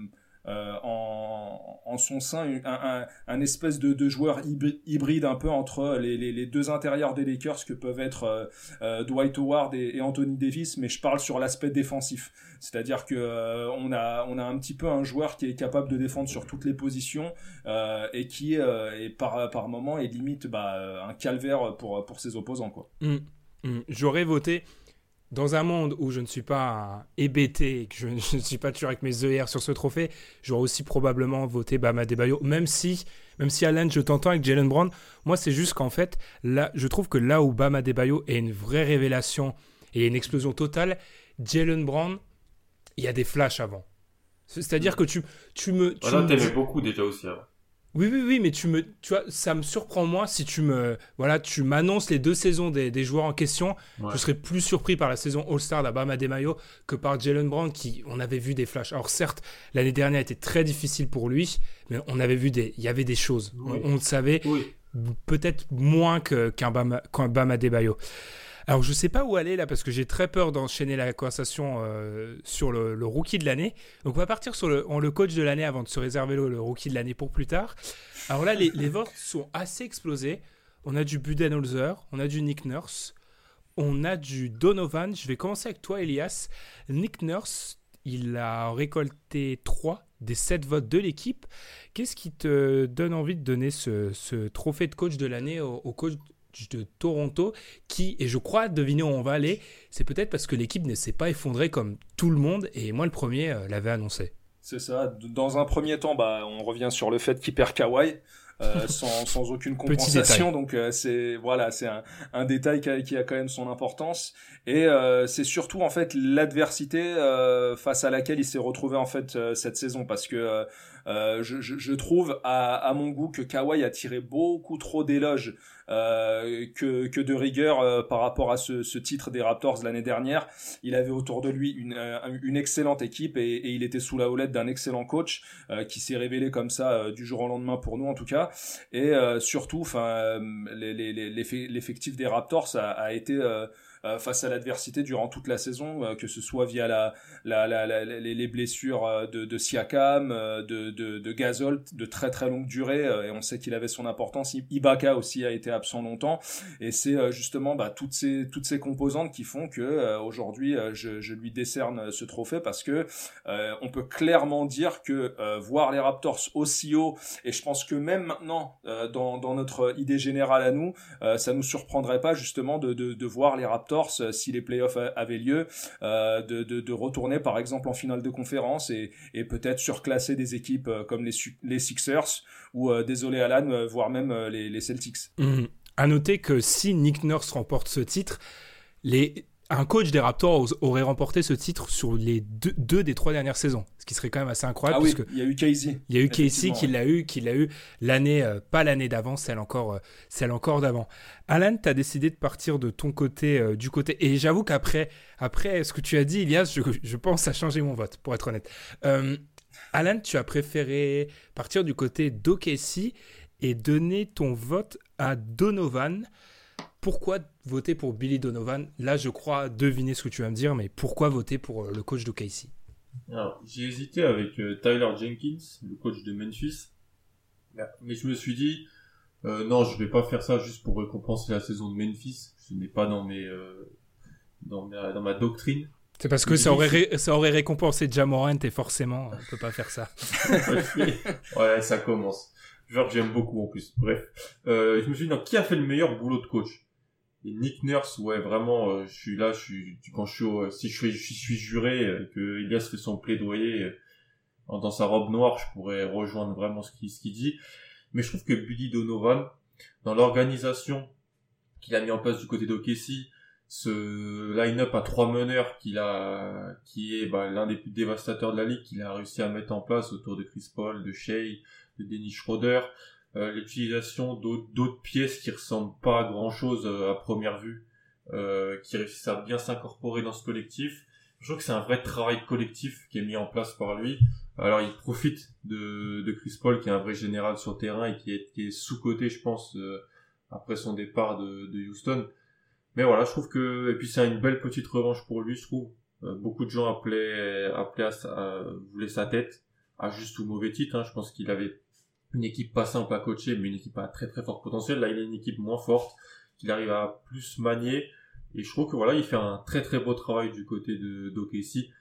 en son sein un espèce de joueur hybride un peu entre les deux intérieurs des Lakers que peuvent être Dwight Howard et Anthony Davis, mais je parle sur l'aspect défensif, c'est-à-dire que on a un petit peu un joueur qui est capable de défendre sur toutes les positions et qui est par moment est limite un calvaire pour ses opposants, quoi. J'aurais voté dans un monde où je ne suis pas hébété et que je ne suis pas toujours avec mes œillères sur ce trophée, j'aurais aussi probablement voté Bam Adebayo, même si Alan, je t'entends avec Jaylen Brown. Moi, c'est juste qu'en fait, là, je trouve que là où Bam Adebayo est une vraie révélation et une explosion totale, Jaylen Brown, il y a des flashs avant. C'est-à-dire que tu t'aimais beaucoup déjà aussi avant. Oui, mais tu vois, ça me surprend moins si tu m'annonces les 2 saisons des joueurs en question. Ouais. Je serais plus surpris par la saison All-Star d'Bam Adebayo que par Jaylen Brown, qui on avait vu des flashs. Alors certes, l'année dernière était très difficile pour lui, mais on avait vu il y avait des choses. Oui. On le savait, peut-être moins qu'un Bam Adebayo. Alors, je ne sais pas où aller là, parce que j'ai très peur d'enchaîner la conversation sur le rookie de l'année. Donc, on va partir sur le coach de l'année avant de se réserver le rookie de l'année pour plus tard. Alors là, les votes sont assez explosés. On a du Budenholzer, on a du Nick Nurse, on a du Donovan. Je vais commencer avec toi, Elias. Nick Nurse, il a récolté 3 des 7 votes de l'équipe. Qu'est-ce qui te donne envie de donner ce trophée de coach de l'année au coach de Toronto, qui, et je crois deviner où on va aller, c'est peut-être parce que l'équipe ne s'est pas effondrée comme tout le monde, et moi le premier l'avais annoncé. C'est ça. Dans un premier temps, on revient sur le fait qu'il perd Kawhi. sans aucune compensation. Donc c'est un détail qui a quand même son importance. Et c'est surtout en fait l'adversité face à laquelle il s'est retrouvé en fait cette saison, parce que je trouve à mon goût que Kawhi a tiré beaucoup trop d'éloges que de rigueur par rapport à ce titre des Raptors l'année dernière. Il avait autour de lui une excellente équipe et il était sous la houlette d'un excellent coach qui s'est révélé comme ça du jour au lendemain pour nous en tout cas. Et surtout, l'effectif des Raptors a été face à l'adversité durant toute la saison, que ce soit via les blessures de Siakam, de Gasol de très très longue durée, et on sait qu'il avait son importance. Ibaka aussi a été absent longtemps, et c'est justement toutes ces composantes qui font que aujourd'hui je lui décerne ce trophée, parce que on peut clairement dire que voir les Raptors aussi haut, et je pense que même maintenant dans notre idée générale à nous, ça nous surprendrait pas justement de voir les Raptors, si les playoffs avaient lieu, de retourner par exemple en finale de conférence et peut-être surclasser des équipes comme les Sixers ou, désolé Alan, voire même les Celtics. À noter que si Nick Nurse remporte ce titre, un coach des Raptors aurait remporté ce titre sur les deux des 3 dernières saisons, ce qui serait quand même assez incroyable. Ah oui, il y a eu Casey. Il y a eu Casey qui l'a eu l'année, pas l'année d'avant, celle encore d'avant. Alan, tu as décidé de partir de ton côté, du côté, et j'avoue qu'après ce que tu as dit, Ilias, je pense à changer mon vote, pour être honnête. Alan, tu as préféré partir du côté d'OKC et donner ton vote à Donovan. Pourquoi voter pour Billy Donovan ? Là, je crois deviner ce que tu vas me dire, mais pourquoi voter pour le coach d'OKC ? Alors, j'ai hésité avec Tyler Jenkins, le coach de Memphis, mais je me suis dit non, je vais pas faire ça juste pour récompenser la saison de Memphis. Ce n'est pas dans ma doctrine. C'est parce que ça aurait récompensé Ja Morant, et forcément, on peut pas faire ça. Ouais, ça commence. Genre que j'aime beaucoup en plus. Bref, je me suis dit non, qui a fait le meilleur boulot de coach ? Et Nick Nurse, ouais, vraiment, si je suis juré, que Ilias fait son plaidoyer dans sa robe noire, je pourrais rejoindre vraiment ce qu'il dit. Mais je trouve que Billy Donovan, dans l'organisation qu'il a mis en place du côté d'OKC, ce line-up à 3 meneurs qui est l'un des plus dévastateurs de la ligue, qu'il a réussi à mettre en place autour de Chris Paul, de Shai, de Dennis Schroeder, l'utilisation d'autres pièces qui ressemblent pas à grand chose à première vue, qui réussissent à bien s'incorporer dans ce collectif. Je trouve que c'est un vrai travail collectif qui est mis en place par lui. Alors il profite de Chris Paul, qui est un vrai général sur le terrain et qui est sous-coté, je pense, après son départ de Houston. Mais voilà, je trouve que, et puis c'est une belle petite revanche pour lui, je trouve. Beaucoup de gens voulaient sa tête, à juste ou mauvais titre, hein. Je pense qu'il avait une équipe pas simple à coacher, mais une équipe à très très fort potentiel. Là, il a une équipe moins forte, qu'il arrive à plus manier. Et je trouve que voilà, il fait un très très beau travail du côté d'OKC.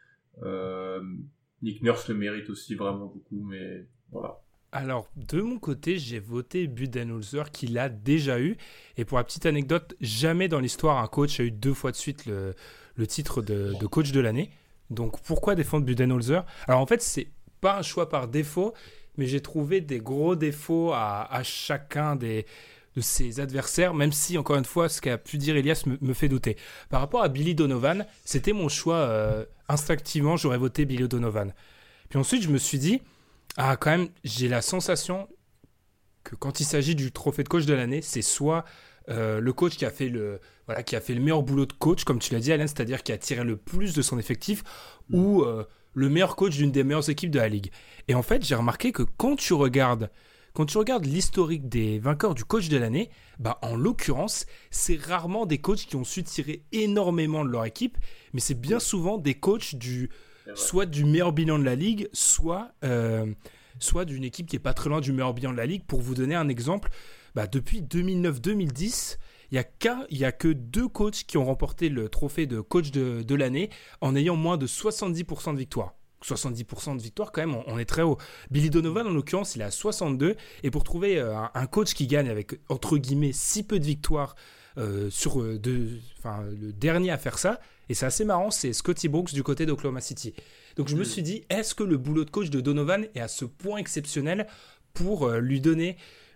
Nick Nurse le mérite aussi vraiment beaucoup, mais voilà. Alors, de mon côté, j'ai voté Budenholzer, qui l'a déjà eu. Et pour la petite anecdote, jamais dans l'histoire un coach a eu 2 fois de suite le titre de coach de l'année. Donc, pourquoi défendre Budenholzer ? Alors, en fait, c'est pas un choix par défaut, mais j'ai trouvé des gros défauts à chacun de ses adversaires, même si, encore une fois, ce qu'a pu dire Ilias me fait douter. Par rapport à Billy Donovan, c'était mon choix. Instinctivement, j'aurais voté Billy Donovan. Puis ensuite, je me suis dit, quand même, j'ai la sensation que quand il s'agit du trophée de coach de l'année, c'est soit le coach qui a fait le meilleur boulot de coach, comme tu l'as dit, Alain, c'est-à-dire qui a tiré le plus de son effectif, ou le meilleur coach d'une des meilleures équipes de la ligue. Et en fait, j'ai remarqué que quand tu regardes l'historique des vainqueurs du coach de l'année, en l'occurrence, c'est rarement des coachs qui ont su tirer énormément de leur équipe, mais c'est bien souvent des coachs soit du meilleur bilan de la ligue, soit d'une équipe qui est pas très loin du meilleur bilan de la ligue. Pour vous donner un exemple, depuis 2009-2010, il y a que 2 coachs qui ont remporté le trophée de coach de l'année en ayant moins de 70% de victoires. 70% de victoires, quand même, on est très haut. Billy Donovan, en l'occurrence, il est à 62. Et pour trouver un coach qui gagne avec, entre guillemets, si peu de victoires, le dernier à faire ça, et c'est assez marrant, c'est Scotty Brooks du côté d'Oklahoma City. Donc je me suis dit, est-ce que le boulot de coach de Donovan est à ce point exceptionnel pour lui donner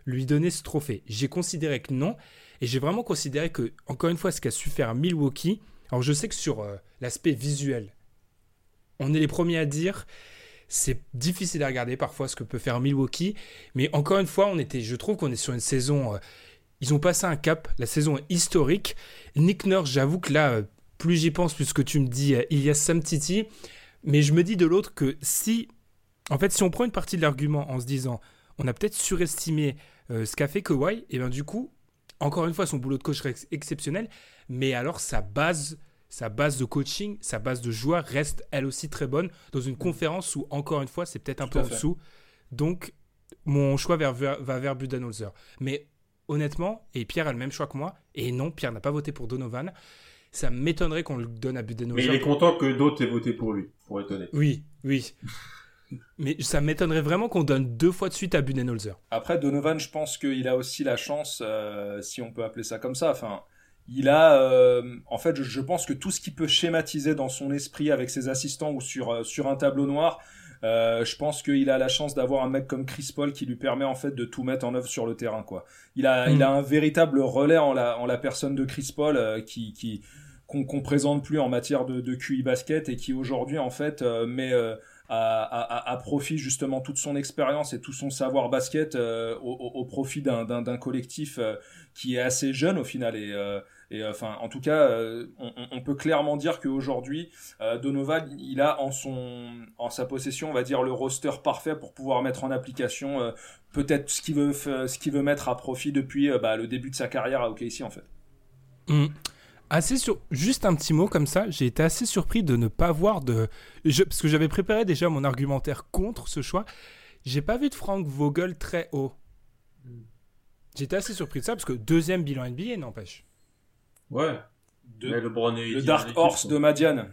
lui donner ce trophée. J'ai considéré que non, et j'ai vraiment considéré que, encore une fois, ce qu'a su faire Milwaukee, alors je sais que sur l'aspect visuel, on est les premiers à dire, c'est difficile à regarder parfois ce que peut faire Milwaukee, mais encore une fois, je trouve qu'on est sur une saison, ils ont passé un cap, la saison est historique. Nick Nurse, j'avoue que là, plus j'y pense, plus que tu me dis Ilias Samtiti, mais je me dis de l'autre que si on prend une partie de l'argument en se disant, on a peut-être surestimé ce qu'a fait Kawhi, et bien du coup, encore une fois, son boulot de coach reste exceptionnel, mais alors sa base de coaching, sa base de joueurs reste elle aussi très bonne dans une conférence où, encore une fois, c'est peut-être un peu en dessous. Donc, mon choix va vers Budenholzer. Mais honnêtement, et Pierre a le même choix que moi, et non, Pierre n'a pas voté pour Donovan, ça m'étonnerait qu'on le donne à Budenholzer. Mais il est content que d'autres aient voté pour lui, pour être honnête. Oui. Mais ça m'étonnerait vraiment qu'on donne 2 fois de suite à Budenholzer. Après, Donovan, je pense qu'il a aussi la chance, si on peut appeler ça comme ça, il a, en fait, je pense que tout ce qui peut schématiser dans son esprit avec ses assistants ou sur un tableau noir, je pense qu'il a la chance d'avoir un mec comme Chris Paul qui lui permet en fait de tout mettre en œuvre sur le terrain, quoi. Il a un véritable relais en la personne de Chris Paul qu'on présente plus en matière de QI basket et qui aujourd'hui en fait met à profit justement toute son expérience et tout son savoir basket au profit d'un collectif qui est assez jeune au final et enfin en tout cas on peut clairement dire qu'aujourd'hui Donovan il a en sa possession on va dire le roster parfait pour pouvoir mettre en application peut-être ce qu'il veut mettre à profit depuis le début de sa carrière à OKC en fait. Juste un petit mot comme ça, j'ai été assez surpris de ne pas voir parce que j'avais préparé déjà mon argumentaire contre ce choix. J'ai pas vu de Frank Vogel très haut. J'étais assez surpris de ça parce que 2e bilan NBA n'empêche. Ouais. Le Dark Horse de Madiane.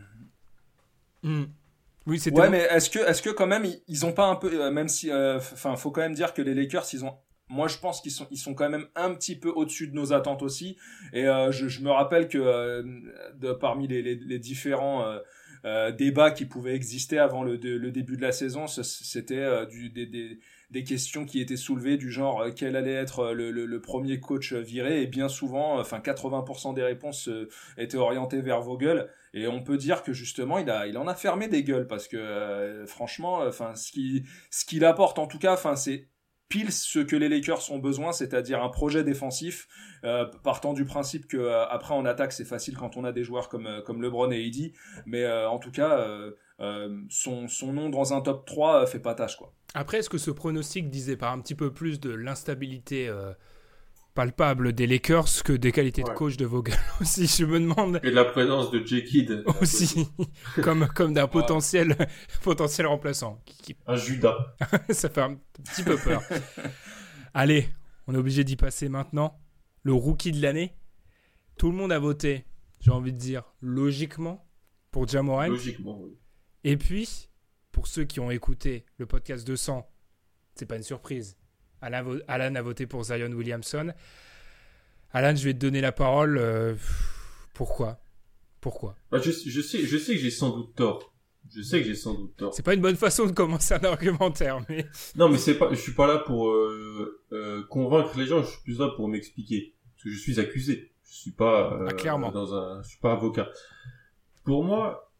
Oui, c'était. Ouais, mais est-ce que quand même ils ont pas un peu même si faut quand même dire que les Lakers moi je pense qu'ils sont quand même un petit peu au-dessus de nos attentes aussi et je me rappelle que parmi les différents débats qui pouvaient exister avant le début de la saison, c'était des questions qui étaient soulevées du genre quel allait être le premier coach viré et bien souvent 80% des réponses étaient orientées vers Vogel et on peut dire que justement il en a fermé des gueules parce que franchement ce qu'il apporte en tout cas c'est pile ce que les Lakers ont besoin, c'est-à-dire un projet défensif, partant du principe que après en attaque c'est facile quand on a des joueurs comme LeBron et AD, mais en tout cas son nom dans un top 3 fait pas tâche quoi. Après, est-ce que ce pronostic disait pas un petit peu plus de l'instabilité palpable des Lakers que des qualités de coach de Vogel aussi, je me demande. Et de la présence de J. Kidd. Aussi, comme d'un potentiel remplaçant. Un Judas. Ça fait un petit peu peur. Allez, on est obligé d'y passer maintenant. Le rookie de l'année. Tout le monde a voté, j'ai envie de dire, logiquement, pour Ja Morant. Logiquement, oui. Et puis, pour ceux qui ont écouté le podcast 200, c'est pas une surprise. Alan a voté pour Zion Williamson. Alan, je vais te donner la parole. Pourquoi je sais que j'ai sans doute tort. C'est pas une bonne façon de commencer un argumentaire, mais... Non, mais je suis pas là pour convaincre les gens, je suis plus là pour m'expliquer. Parce que je suis accusé. Je suis pas clairement. je suis pas avocat. Pour moi,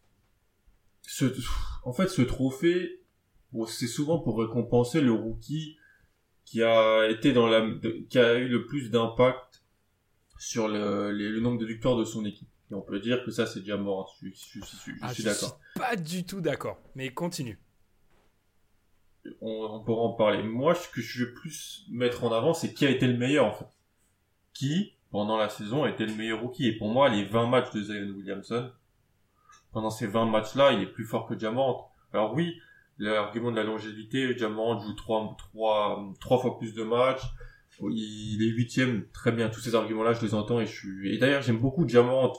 ce trophée, c'est souvent pour récompenser le rookie qui a eu le plus d'impact sur le nombre de victoires de son équipe. Et on peut dire que ça, c'est Ja Morant. Je suis d'accord. Je suis pas du tout d'accord. Mais continue. On pourra en parler. Moi, ce que je veux plus mettre en avant, c'est qui a été le meilleur, en fait. Qui, pendant la saison, a été le meilleur rookie. Et pour moi, les 20 matchs de Zion Williamson, pendant ces 20 matchs-là, il est plus fort que Ja Morant. Alors oui, l'argument de la longévité, Ja Morant joue trois fois plus de matchs. Il est 8e, très bien. Tous ces arguments-là, je les entends et d'ailleurs, j'aime beaucoup Ja Morant.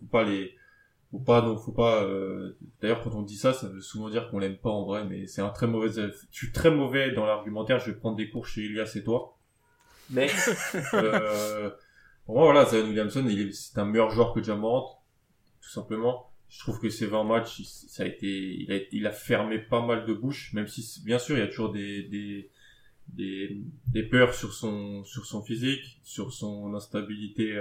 D'ailleurs, quand on dit ça, ça veut souvent dire qu'on l'aime pas en vrai, mais c'est un très mauvais, je suis très mauvais dans l'argumentaire, je vais prendre des cours chez Elias et toi. Mais, pour moi, voilà, Zion Williamson, c'est un meilleur joueur que Ja Morant, tout simplement. Je trouve que ces 20 matchs, il a fermé pas mal de bouches, même si, bien sûr, il y a toujours des des peurs sur son physique, sur son instabilité,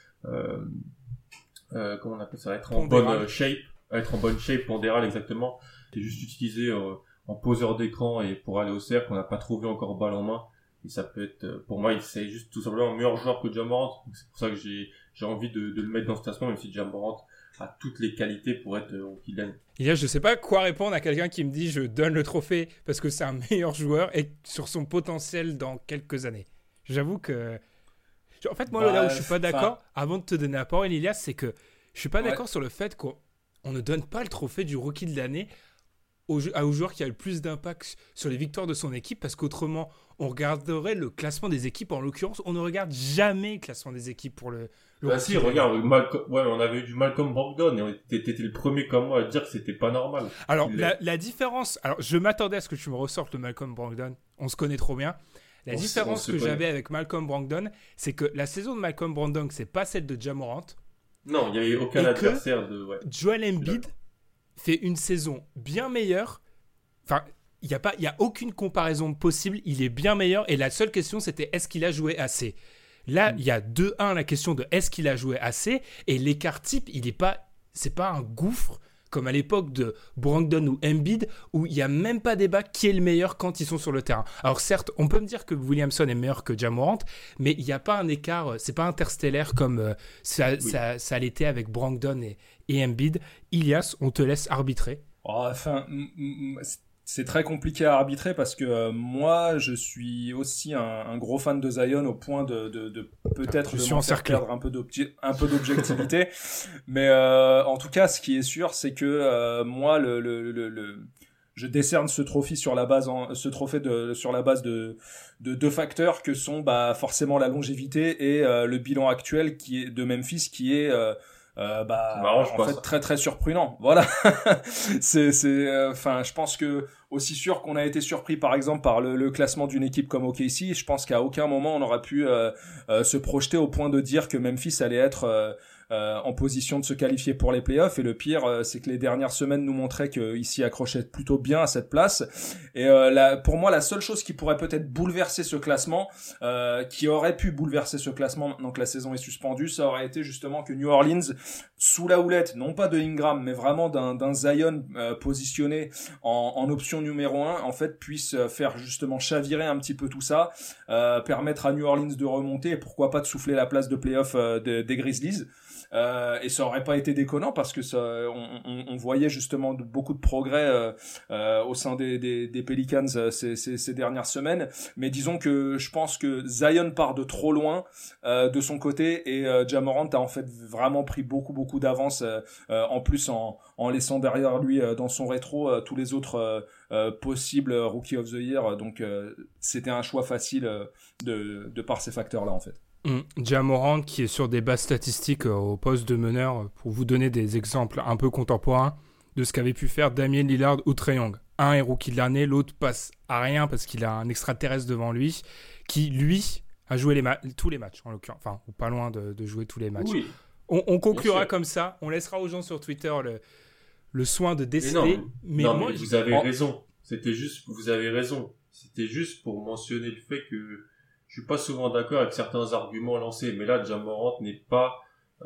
comment on appelle ça, être en bonne shape pondérale exactement. C'est juste utilisé en poseur d'écran et pour aller au cercle, on n'a pas trouvé encore balle en main. Et ça peut être, pour moi, c'est juste tout simplement un meilleur joueur que Ja Morant. Donc c'est pour ça que j'ai envie de le mettre dans ce classement, même si Ja Morant a toutes les qualités pour être rookie de l'année. Je sais pas quoi répondre à quelqu'un qui me dit je donne le trophée parce que c'est un meilleur joueur et sur son potentiel dans quelques années. J'avoue que, en fait, moi là où je suis pas d'accord, avant de te donner la parole, Ilias, c'est que je suis pas d'accord sur le fait qu'on ne donne pas le trophée du rookie de l'année au joueur qui a le plus d'impact sur les victoires de son équipe, parce qu'autrement on regarderait le classement des équipes. En l'occurrence, on ne regarde jamais le classement des équipes pour le si, regarde, on avait eu du Malcolm Brogdon et t'étais le premier comme moi à dire que c'était pas normal. Alors la différence, alors je m'attendais à ce que tu me ressortes le Malcolm Brogdon, on se connaît trop bien. La différence que j'avais avec Malcolm Brogdon, c'est que la saison de Malcolm Brogdon, c'est pas celle de Ja Morant. Non, il y avait aucun adversaire de Joel Embiid fait une saison bien meilleure. Enfin, il y a aucune comparaison possible, il est bien meilleur, et la seule question c'était est-ce qu'il a joué assez. Là, il y a 2-1 la question de est-ce qu'il a joué assez, et l'écart type, c'est pas un gouffre comme à l'époque de Brogdon ou Embiid, où il n'y a même pas débat qui est le meilleur quand ils sont sur le terrain. Alors certes, on peut me dire que Williamson est meilleur que Ja Morant, mais il n'y a pas un écart, c'est pas interstellaire comme ça l'était avec Brogdon et Embiid. Ilias, on te laisse arbitrer. Enfin, c'est très compliqué à arbitrer parce que moi, je suis aussi un gros fan de Zion au point de peut-être de m'en faire perdre un peu d'objectivité. Mais en tout cas, ce qui est sûr, c'est que moi, je décerne ce trophée sur la base de deux facteurs que sont forcément la longévité et le bilan actuel qui est de Memphis, qui est en fait très très surprenant. Voilà. Je pense que aussi sûr qu'on a été surpris par exemple par le classement d'une équipe comme OKC, je pense qu'à aucun moment on aura pu se projeter au point de dire que Memphis allait être en position de se qualifier pour les playoffs. Et le pire, c'est que les dernières semaines nous montraient qu'ils s'y accrochaient plutôt bien à cette place. Et pour moi, la seule chose qui pourrait peut-être bouleverser ce classement, qui aurait pu bouleverser ce classement maintenant que la saison est suspendue, ça aurait été justement que New Orleans, sous la houlette, non pas de Ingram, mais vraiment d'un Zion positionné en option numéro 1, en fait, puisse faire justement chavirer un petit peu tout ça, permettre à New Orleans de remonter et pourquoi pas de souffler la place de playoff des Grizzlies. Et ça aurait pas été déconnant parce que on voyait justement beaucoup de progrès au sein des Pelicans ces dernières semaines. Mais disons que je pense que Zion part de trop loin de son côté et Ja Morant a en fait vraiment pris beaucoup d'avance en plus en laissant derrière lui dans son rétro tous les autres possibles Rookie of the Year. Donc c'était un choix facile de par ces facteurs-là en fait. Ja Morant qui est sur des bases statistiques au poste de meneur, pour vous donner des exemples un peu contemporains de ce qu'avait pu faire Damian Lillard ou Trae Young. Un est rookie de l'année, l'autre passe à rien parce qu'il a un extraterrestre devant lui qui, lui, a joué tous les matchs en l'occurrence, enfin, ou pas loin de jouer tous les matchs. Oui. On conclura comme ça, on laissera aux gens sur Twitter le soin de décider. Mais moi, vous avez raison. Vous avez raison. C'était juste pour mentionner le fait que je suis pas souvent d'accord avec certains arguments lancés, mais là, Ja Morant n'est pas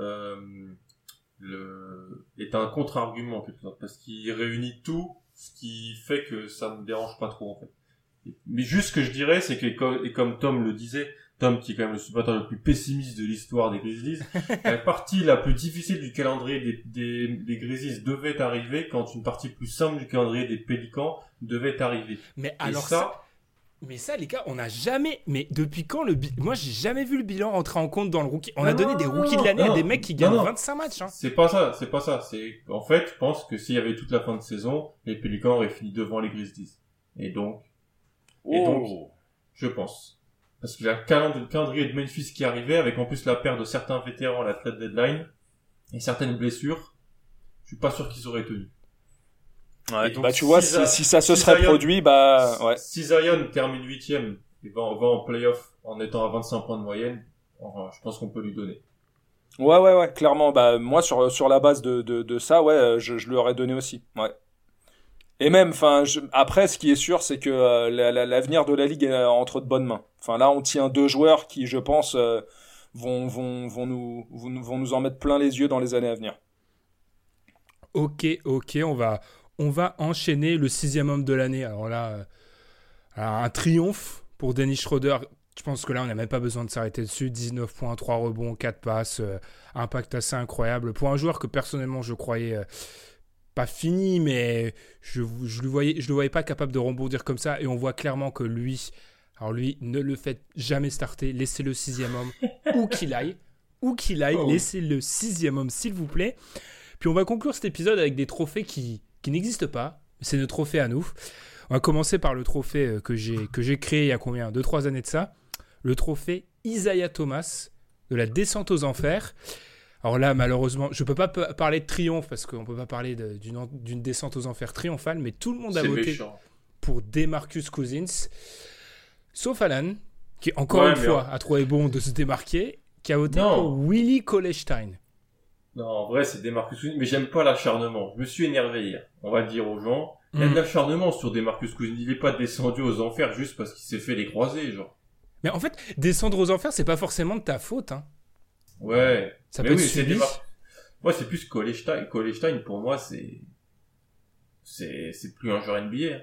est un contre-argument quelque sorte, parce qu'il réunit tout, ce qui fait que ça me dérange pas trop en fait. Mais juste ce que je dirais, c'est que et comme Tom le disait, Tom qui est quand même le supporter le plus pessimiste de l'histoire des Grizzlies, la partie la plus difficile du calendrier des Grizzlies devait arriver quand une partie plus simple du calendrier des Pélicans devait arriver. Mais alors Mais ça, les gars, on n'a jamais. Mais depuis quand moi, j'ai jamais vu le bilan rentrer en compte dans le rookie. On a donné des rookies de l'année à des mecs qui gagnent 25 matchs. Hein. C'est pas ça. En fait, je pense que s'il y avait toute la fin de saison, les Pélicans auraient fini devant les Grizzlies. Et donc, je pense. Parce qu'il y a le calendrier de Memphis qui arrivait, avec en plus la perte de certains vétérans à la trade deadline et certaines blessures. Je suis pas sûr qu'ils auraient tenu. Ouais, donc, tu vois, si ça se serait produit, ouais. Si Zion termine 8ème et va en playoff en étant à 25 points de moyenne, je pense qu'on peut lui donner. Ouais, clairement. Moi, sur la base de ça, ouais, je lui aurais donné aussi. Ouais. Et même, après, ce qui est sûr, c'est que l'avenir de la ligue est entre de bonnes mains. Enfin, là, on tient 2 joueurs qui, je pense, vont nous en mettre plein les yeux dans les années à venir. Ok, on va enchaîner le 6e homme de l'année. Alors là, un triomphe pour Dennis Schroeder. Je pense que là, on n'a même pas besoin de s'arrêter dessus. 19 points, 3 rebonds, 4 passes, impact assez incroyable. Pour un joueur que personnellement, je croyais pas fini, mais je le voyais pas capable de rebondir comme ça. Et on voit clairement que lui, ne le faites jamais starter. Laissez le 6e homme où qu'il aille. Laissez le 6e homme, s'il vous plaît. Puis on va conclure cet épisode avec des trophées qui n'existent pas. C'est nos trophées à nous. On va commencer par le trophée que j'ai créé il y a combien 2-3 années de ça. Le trophée Isaiah Thomas de la descente aux enfers. Alors là, malheureusement, je ne peux pas parler de triomphe parce qu'on ne peut pas parler d'une descente aux enfers triomphale, mais tout le monde a voté pour DeMarcus Cousins, sauf Alan, qui encore une fois a trouvé bon de se démarquer, qui a voté pour Willie Cauley-Stein. Non, en vrai, c'est DeMarcus Cousins, mais j'aime pas l'acharnement. Je me suis énervé hier. On va le dire aux gens. Il y a de l'acharnement sur DeMarcus Cousins. Il n'est pas descendu aux enfers juste parce qu'il s'est fait les croisés, genre. Mais en fait, descendre aux enfers, c'est pas forcément de ta faute, hein. Ouais. Ça peut être subi. Moi, c'est plus Cauley-Stein. Cauley-Stein, pour moi, c'est plus un joueur NBA.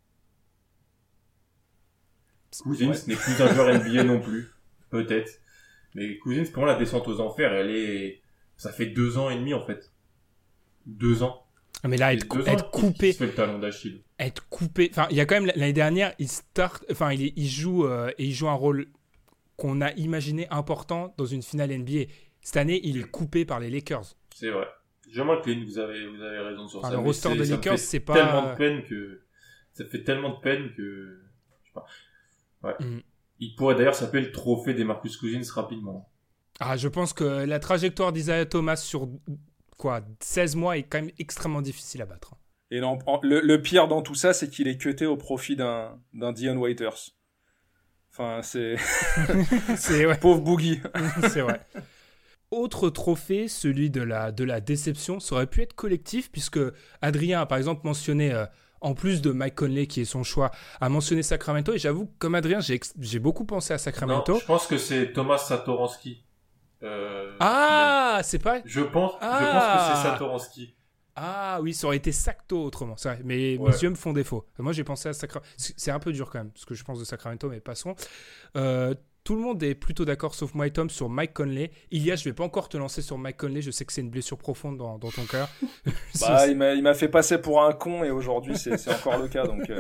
Cousins n'est plus un joueur NBA non plus. Peut-être. Mais Cousins, pour moi, la descente aux enfers, ça fait 2 ans et demi, en fait. 2 ans. Mais là, être coupé. Il se fait le talon d'Achille. Être coupé. Enfin, il y a quand même, l'année dernière, il joue un rôle qu'on a imaginé important dans une finale NBA. Cette année, il est coupé par les Lakers. C'est vrai. Je remarque que vous avez raison sur ça. Le roster des Lakers, c'est pas... Ça fait tellement de peine que... Je sais pas. Ouais. Il pourrait d'ailleurs s'appeler le trophée des Marcus Cousins rapidement. Ah, je pense que la trajectoire d'Isaiah Thomas sur 16 mois est quand même extrêmement difficile à battre. Et non, le pire dans tout ça, c'est qu'il est cuté au profit d'un Dion Waiters. Enfin, c'est... Pauvre Boogie. C'est vrai. Autre trophée, celui de la déception, ça aurait pu être collectif, puisque Adrien a par exemple mentionné, en plus de Mike Conley qui est son choix, a mentionné Sacramento, et j'avoue, comme Adrien, j'ai beaucoup pensé à Sacramento. Non, je pense que c'est Thomas Satoransky. C'est pas... Je pense que c'est Satoransky. Ah oui, ça aurait été Sacto autrement, c'est vrai. Mais mes yeux me font défaut. Moi, j'ai pensé à Sacramento. C'est un peu dur quand même, ce que je pense de Sacramento, mais passons. Tout le monde est plutôt d'accord, sauf moi et Tom, sur Mike Conley. Ilias, je vais pas encore te lancer sur Mike Conley. Je sais que c'est une blessure profonde dans ton cœur. Il m'a fait passer pour un con, et aujourd'hui, c'est encore le cas. Donc,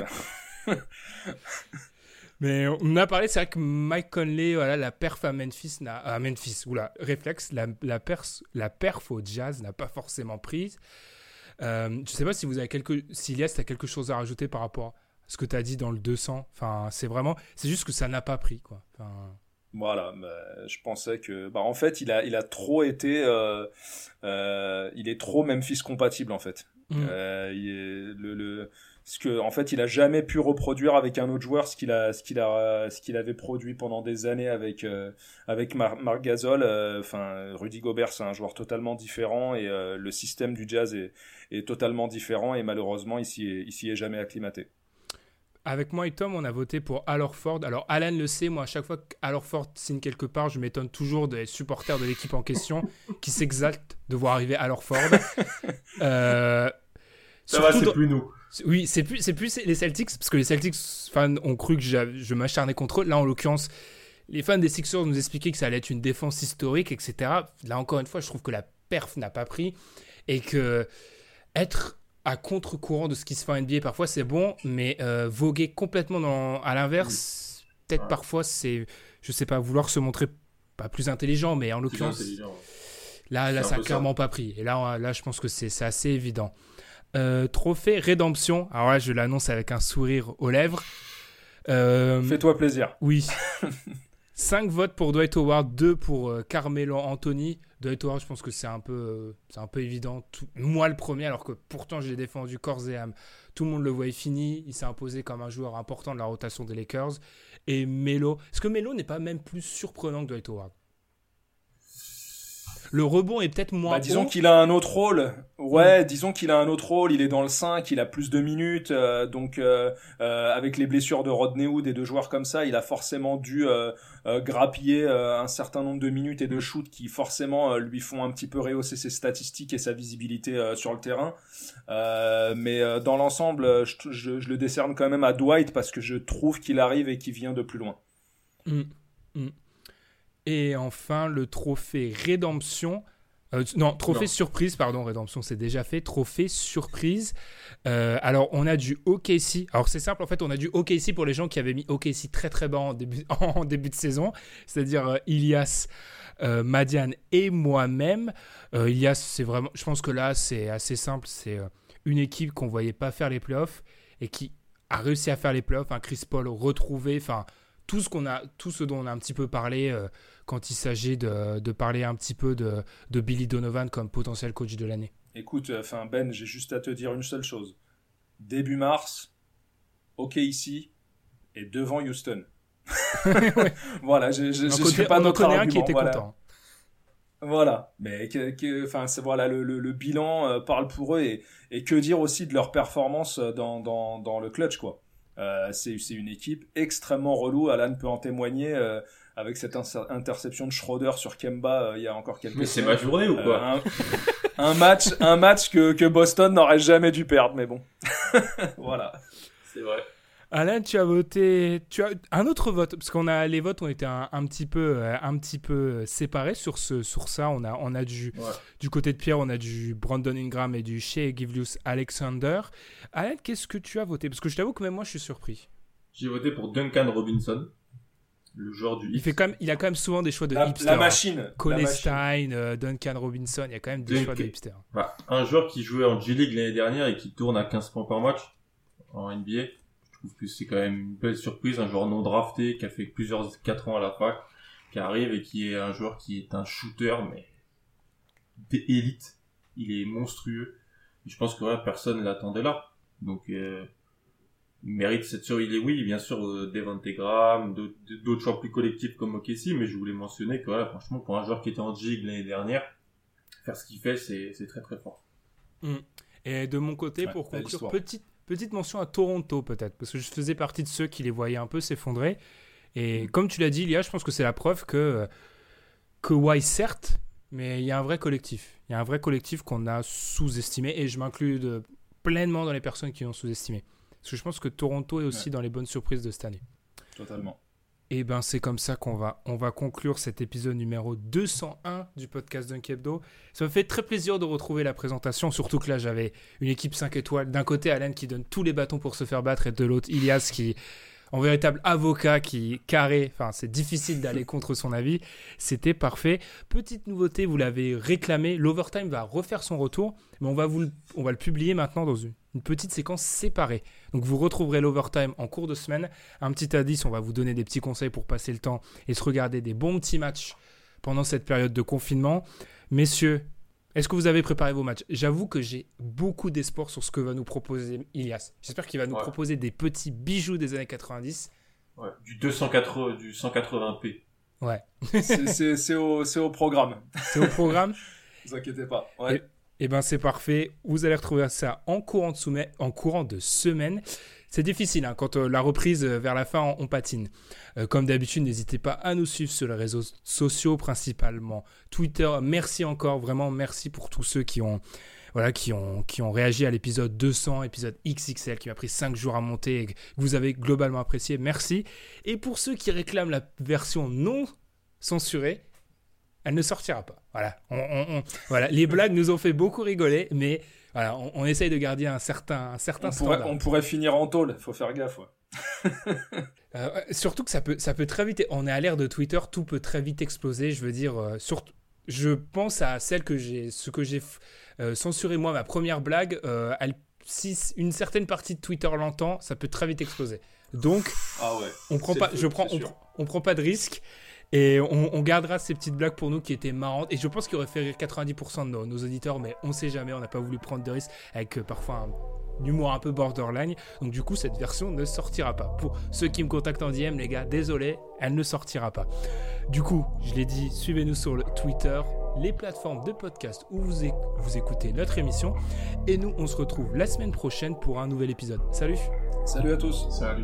Mais on a parlé, c'est vrai que Mike Conley, voilà, la perf à Memphis, réflexe, la perf au Jazz n'a pas forcément prise. Je sais pas si Ilias, t'as quelque chose à rajouter par rapport à ce que t'as dit dans le 200. Enfin, c'est juste que ça n'a pas pris, quoi. Enfin... Voilà, je pensais que, en fait, il a trop été, il est trop Memphis compatible, en fait. Parce que, en fait, il a jamais pu reproduire avec un autre joueur ce qu'il avait produit pendant des années avec Marc Gasol. Rudy Gobert, c'est un joueur totalement différent, et le système du Jazz est totalement différent, et malheureusement, il s'y est jamais acclimaté. Avec moi et Tom, on a voté pour Al Horford. Alors, Alan le sait, moi, à chaque fois qu'Al Horford signe quelque part, je m'étonne toujours des supporters de l'équipe en question qui s'exaltent de voir arriver Al Horford. Ça va, c'est plus nous. Oui, c'est plus les Celtics, parce que les Celtics fans ont cru que je m'acharnais contre eux. Là, en l'occurrence, les fans des Sixers nous expliquaient que ça allait être une défense historique, etc. Là, encore une fois, je trouve que la perf n'a pas pris, et que être à contre-courant de ce qui se fait en NBA, parfois c'est bon, mais voguer complètement à l'inverse, peut-être parfois c'est, je sais pas, vouloir se montrer pas plus intelligent, mais en l'occurrence, là ça n'a clairement pas pris. Et là, je pense que c'est assez évident. Trophée Rédemption, alors là je l'annonce avec un sourire aux lèvres. Fais-toi plaisir. Oui. 5 votes pour Dwight Howard, 2 pour Carmelo Anthony. Dwight Howard, je pense que c'est un peu évident. Moi le premier, alors que pourtant je l'ai défendu corps et âme. Tout le monde le voyait fini. Il s'est imposé comme un joueur important de la rotation des Lakers. Et Melo, est-ce que Melo n'est pas même plus surprenant que Dwight Howard? Le rebond est peut-être moins disons haut. qu'il a un autre rôle. Ouais, disons qu'il a un autre rôle. Il est dans le 5, il a plus de minutes. Donc, avec les blessures de Rodney Hood et de joueurs comme ça, il a forcément dû grappiller un certain nombre de minutes et de shoots qui forcément lui font un petit peu rehausser ses statistiques et sa visibilité sur le terrain. Mais dans l'ensemble, je le décerne quand même à Dwight parce que je trouve qu'il arrive et qu'il vient de plus loin. Et enfin, le trophée rédemption. Surprise, pardon, rédemption, c'est déjà fait. Trophée surprise. Alors, on a du OKC. Alors, c'est simple, en fait, on a du OKC pour les gens qui avaient mis OKC très très bas en début de saison. C'est-à-dire Ilias, Madiane et moi-même. Ilias, c'est vraiment. Je pense que là, c'est assez simple. C'est une équipe qu'on ne voyait pas faire les playoffs et qui a réussi à faire les playoffs. Chris Paul retrouvé. Enfin. Tout ce dont on a un petit peu parlé quand il s'agit de parler un petit peu de Billy Donovan comme potentiel coach de l'année. Écoute, Ben, j'ai juste à te dire une seule chose. Début mars, OKC est devant Houston. Ouais. Voilà, je sais pas notre argument. Un qui était content. Voilà, mais le bilan parle pour eux et que dire aussi de leur performance dans le clutch, quoi. C'est une équipe extrêmement relou. Alan peut en témoigner avec cette interception de Schroeder sur Kemba il y a encore quelques semaines. Mais c'est ma journée ou quoi? un match que Boston n'aurait jamais dû perdre, mais bon. Voilà. C'est vrai. Alan, tu as un autre vote parce les votes ont été un petit peu séparés sur ça. On a du côté de Pierre, on a du Brandon Ingram et du Shai Gilgeous-Alexander. Alan, qu'est-ce que tu as voté? Parce que je t'avoue que même moi je suis surpris. J'ai voté pour Duncan Robinson, le joueur du. Il a quand même souvent des choix de hipsters. La machine. Cole Stein, Duncan Robinson, il y a quand même des choix de hipsters. Un joueur qui jouait en G-League l'année dernière et qui tourne à 15 points par match en NBA. Je trouve que c'est quand même une belle surprise, un joueur non drafté qui a fait 4 ans à la fac, qui arrive et qui est un joueur qui est un shooter mais d'élite. Il est monstrueux. Et je pense que personne l'attendait là. Donc il mérite cette surprise. Oui, bien sûr, Devonte Graham, d'autres choix plus collectifs comme OKC, mais je voulais mentionner que franchement, pour un joueur qui était en G l'année dernière, faire ce qu'il fait, c'est très très fort. Et de mon côté, pour conclure, petite mention à Toronto peut-être, parce que je faisais partie de ceux qui les voyaient un peu s'effondrer. Et comme tu l'as dit, Ilia, je pense que c'est la preuve que Kawhi, certes, mais il y a un vrai collectif. Il y a un vrai collectif qu'on a sous-estimé, et je m'inclus pleinement dans les personnes qui l'ont sous-estimé. Parce que je pense que Toronto est aussi dans les bonnes surprises de cette année. Totalement. Et ben c'est comme ça qu'on va conclure cet épisode numéro 201 du podcast Dunk Hebdo. Ça me fait très plaisir de retrouver la présentation, surtout que là j'avais une équipe 5 étoiles. D'un côté Alan qui donne tous les bâtons pour se faire battre et de l'autre Ilias qui, en véritable avocat, qui carré, enfin c'est difficile d'aller contre son avis. C'était parfait. Petite nouveauté, vous l'avez réclamé, l'Overtime va refaire son retour, mais on va le publier maintenant dans une petite séquence séparée. Donc vous retrouverez l'Overtime en cours de semaine. Un petit indice, on va vous donner des petits conseils pour passer le temps et se regarder des bons petits matchs pendant cette période de confinement. Messieurs, est-ce que vous avez préparé vos matchs? J'avoue que j'ai beaucoup d'espoir sur ce que va nous proposer Ilias. J'espère qu'il va nous proposer des petits bijoux des années 90. Ouais, du 180p. Ouais. c'est au programme. C'est au programme? Ne vous inquiétez pas. Ouais. Eh ben c'est parfait, vous allez retrouver ça en courant de semaine. C'est difficile quand la reprise vers la fin on patine. Comme d'habitude, n'hésitez pas à nous suivre sur les réseaux sociaux, principalement Twitter. Merci encore, vraiment merci pour tous ceux qui ont réagi à l'épisode 200, épisode XXL qui m'a pris 5 jours à monter et que vous avez globalement apprécié. Merci. Et pour ceux qui réclament la version non censurée, elle ne sortira pas. Voilà. Les blagues nous ont fait beaucoup rigoler, mais voilà, on essaye de garder un certain standard. On pourrait finir en tôle, il faut faire gaffe. Surtout que ça peut très vite. On est à l'ère de Twitter, tout peut très vite exploser. Je veux dire, je pense à ce que j'ai censuré moi, ma première blague. Si une certaine partie de Twitter l'entend, ça peut très vite exploser. Donc, on prend pas de risque. Et on gardera ces petites blagues pour nous qui étaient marrantes. Et je pense qu'il aurait fait rire 90% de nos auditeurs, mais on sait jamais, on n'a pas voulu prendre de risques avec parfois un humour un peu borderline. Donc du coup, cette version ne sortira pas. Pour ceux qui me contactent en DM, les gars, désolé, elle ne sortira pas. Du coup, je l'ai dit, suivez-nous sur le Twitter. les plateformes de podcast où vous écoutez notre émission. Et nous, on se retrouve la semaine prochaine pour un nouvel épisode. Salut! Salut à tous! Salut!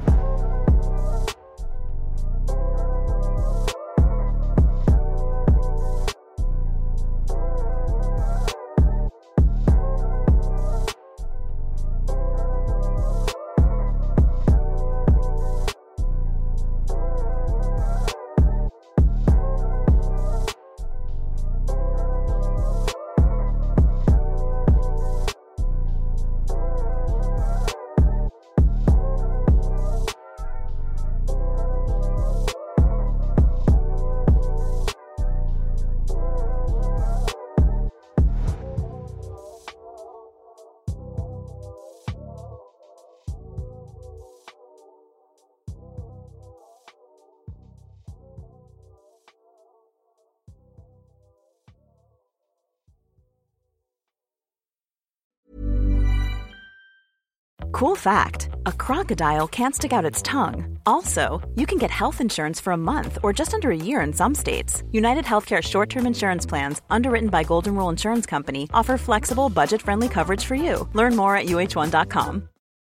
Cool fact, a crocodile can't stick out its tongue. Also, you can get health insurance for a month or just under a year in some states. United Healthcare short-term insurance plans, underwritten by Golden Rule Insurance Company, offer flexible, budget-friendly coverage for you. Learn more at uh1.com.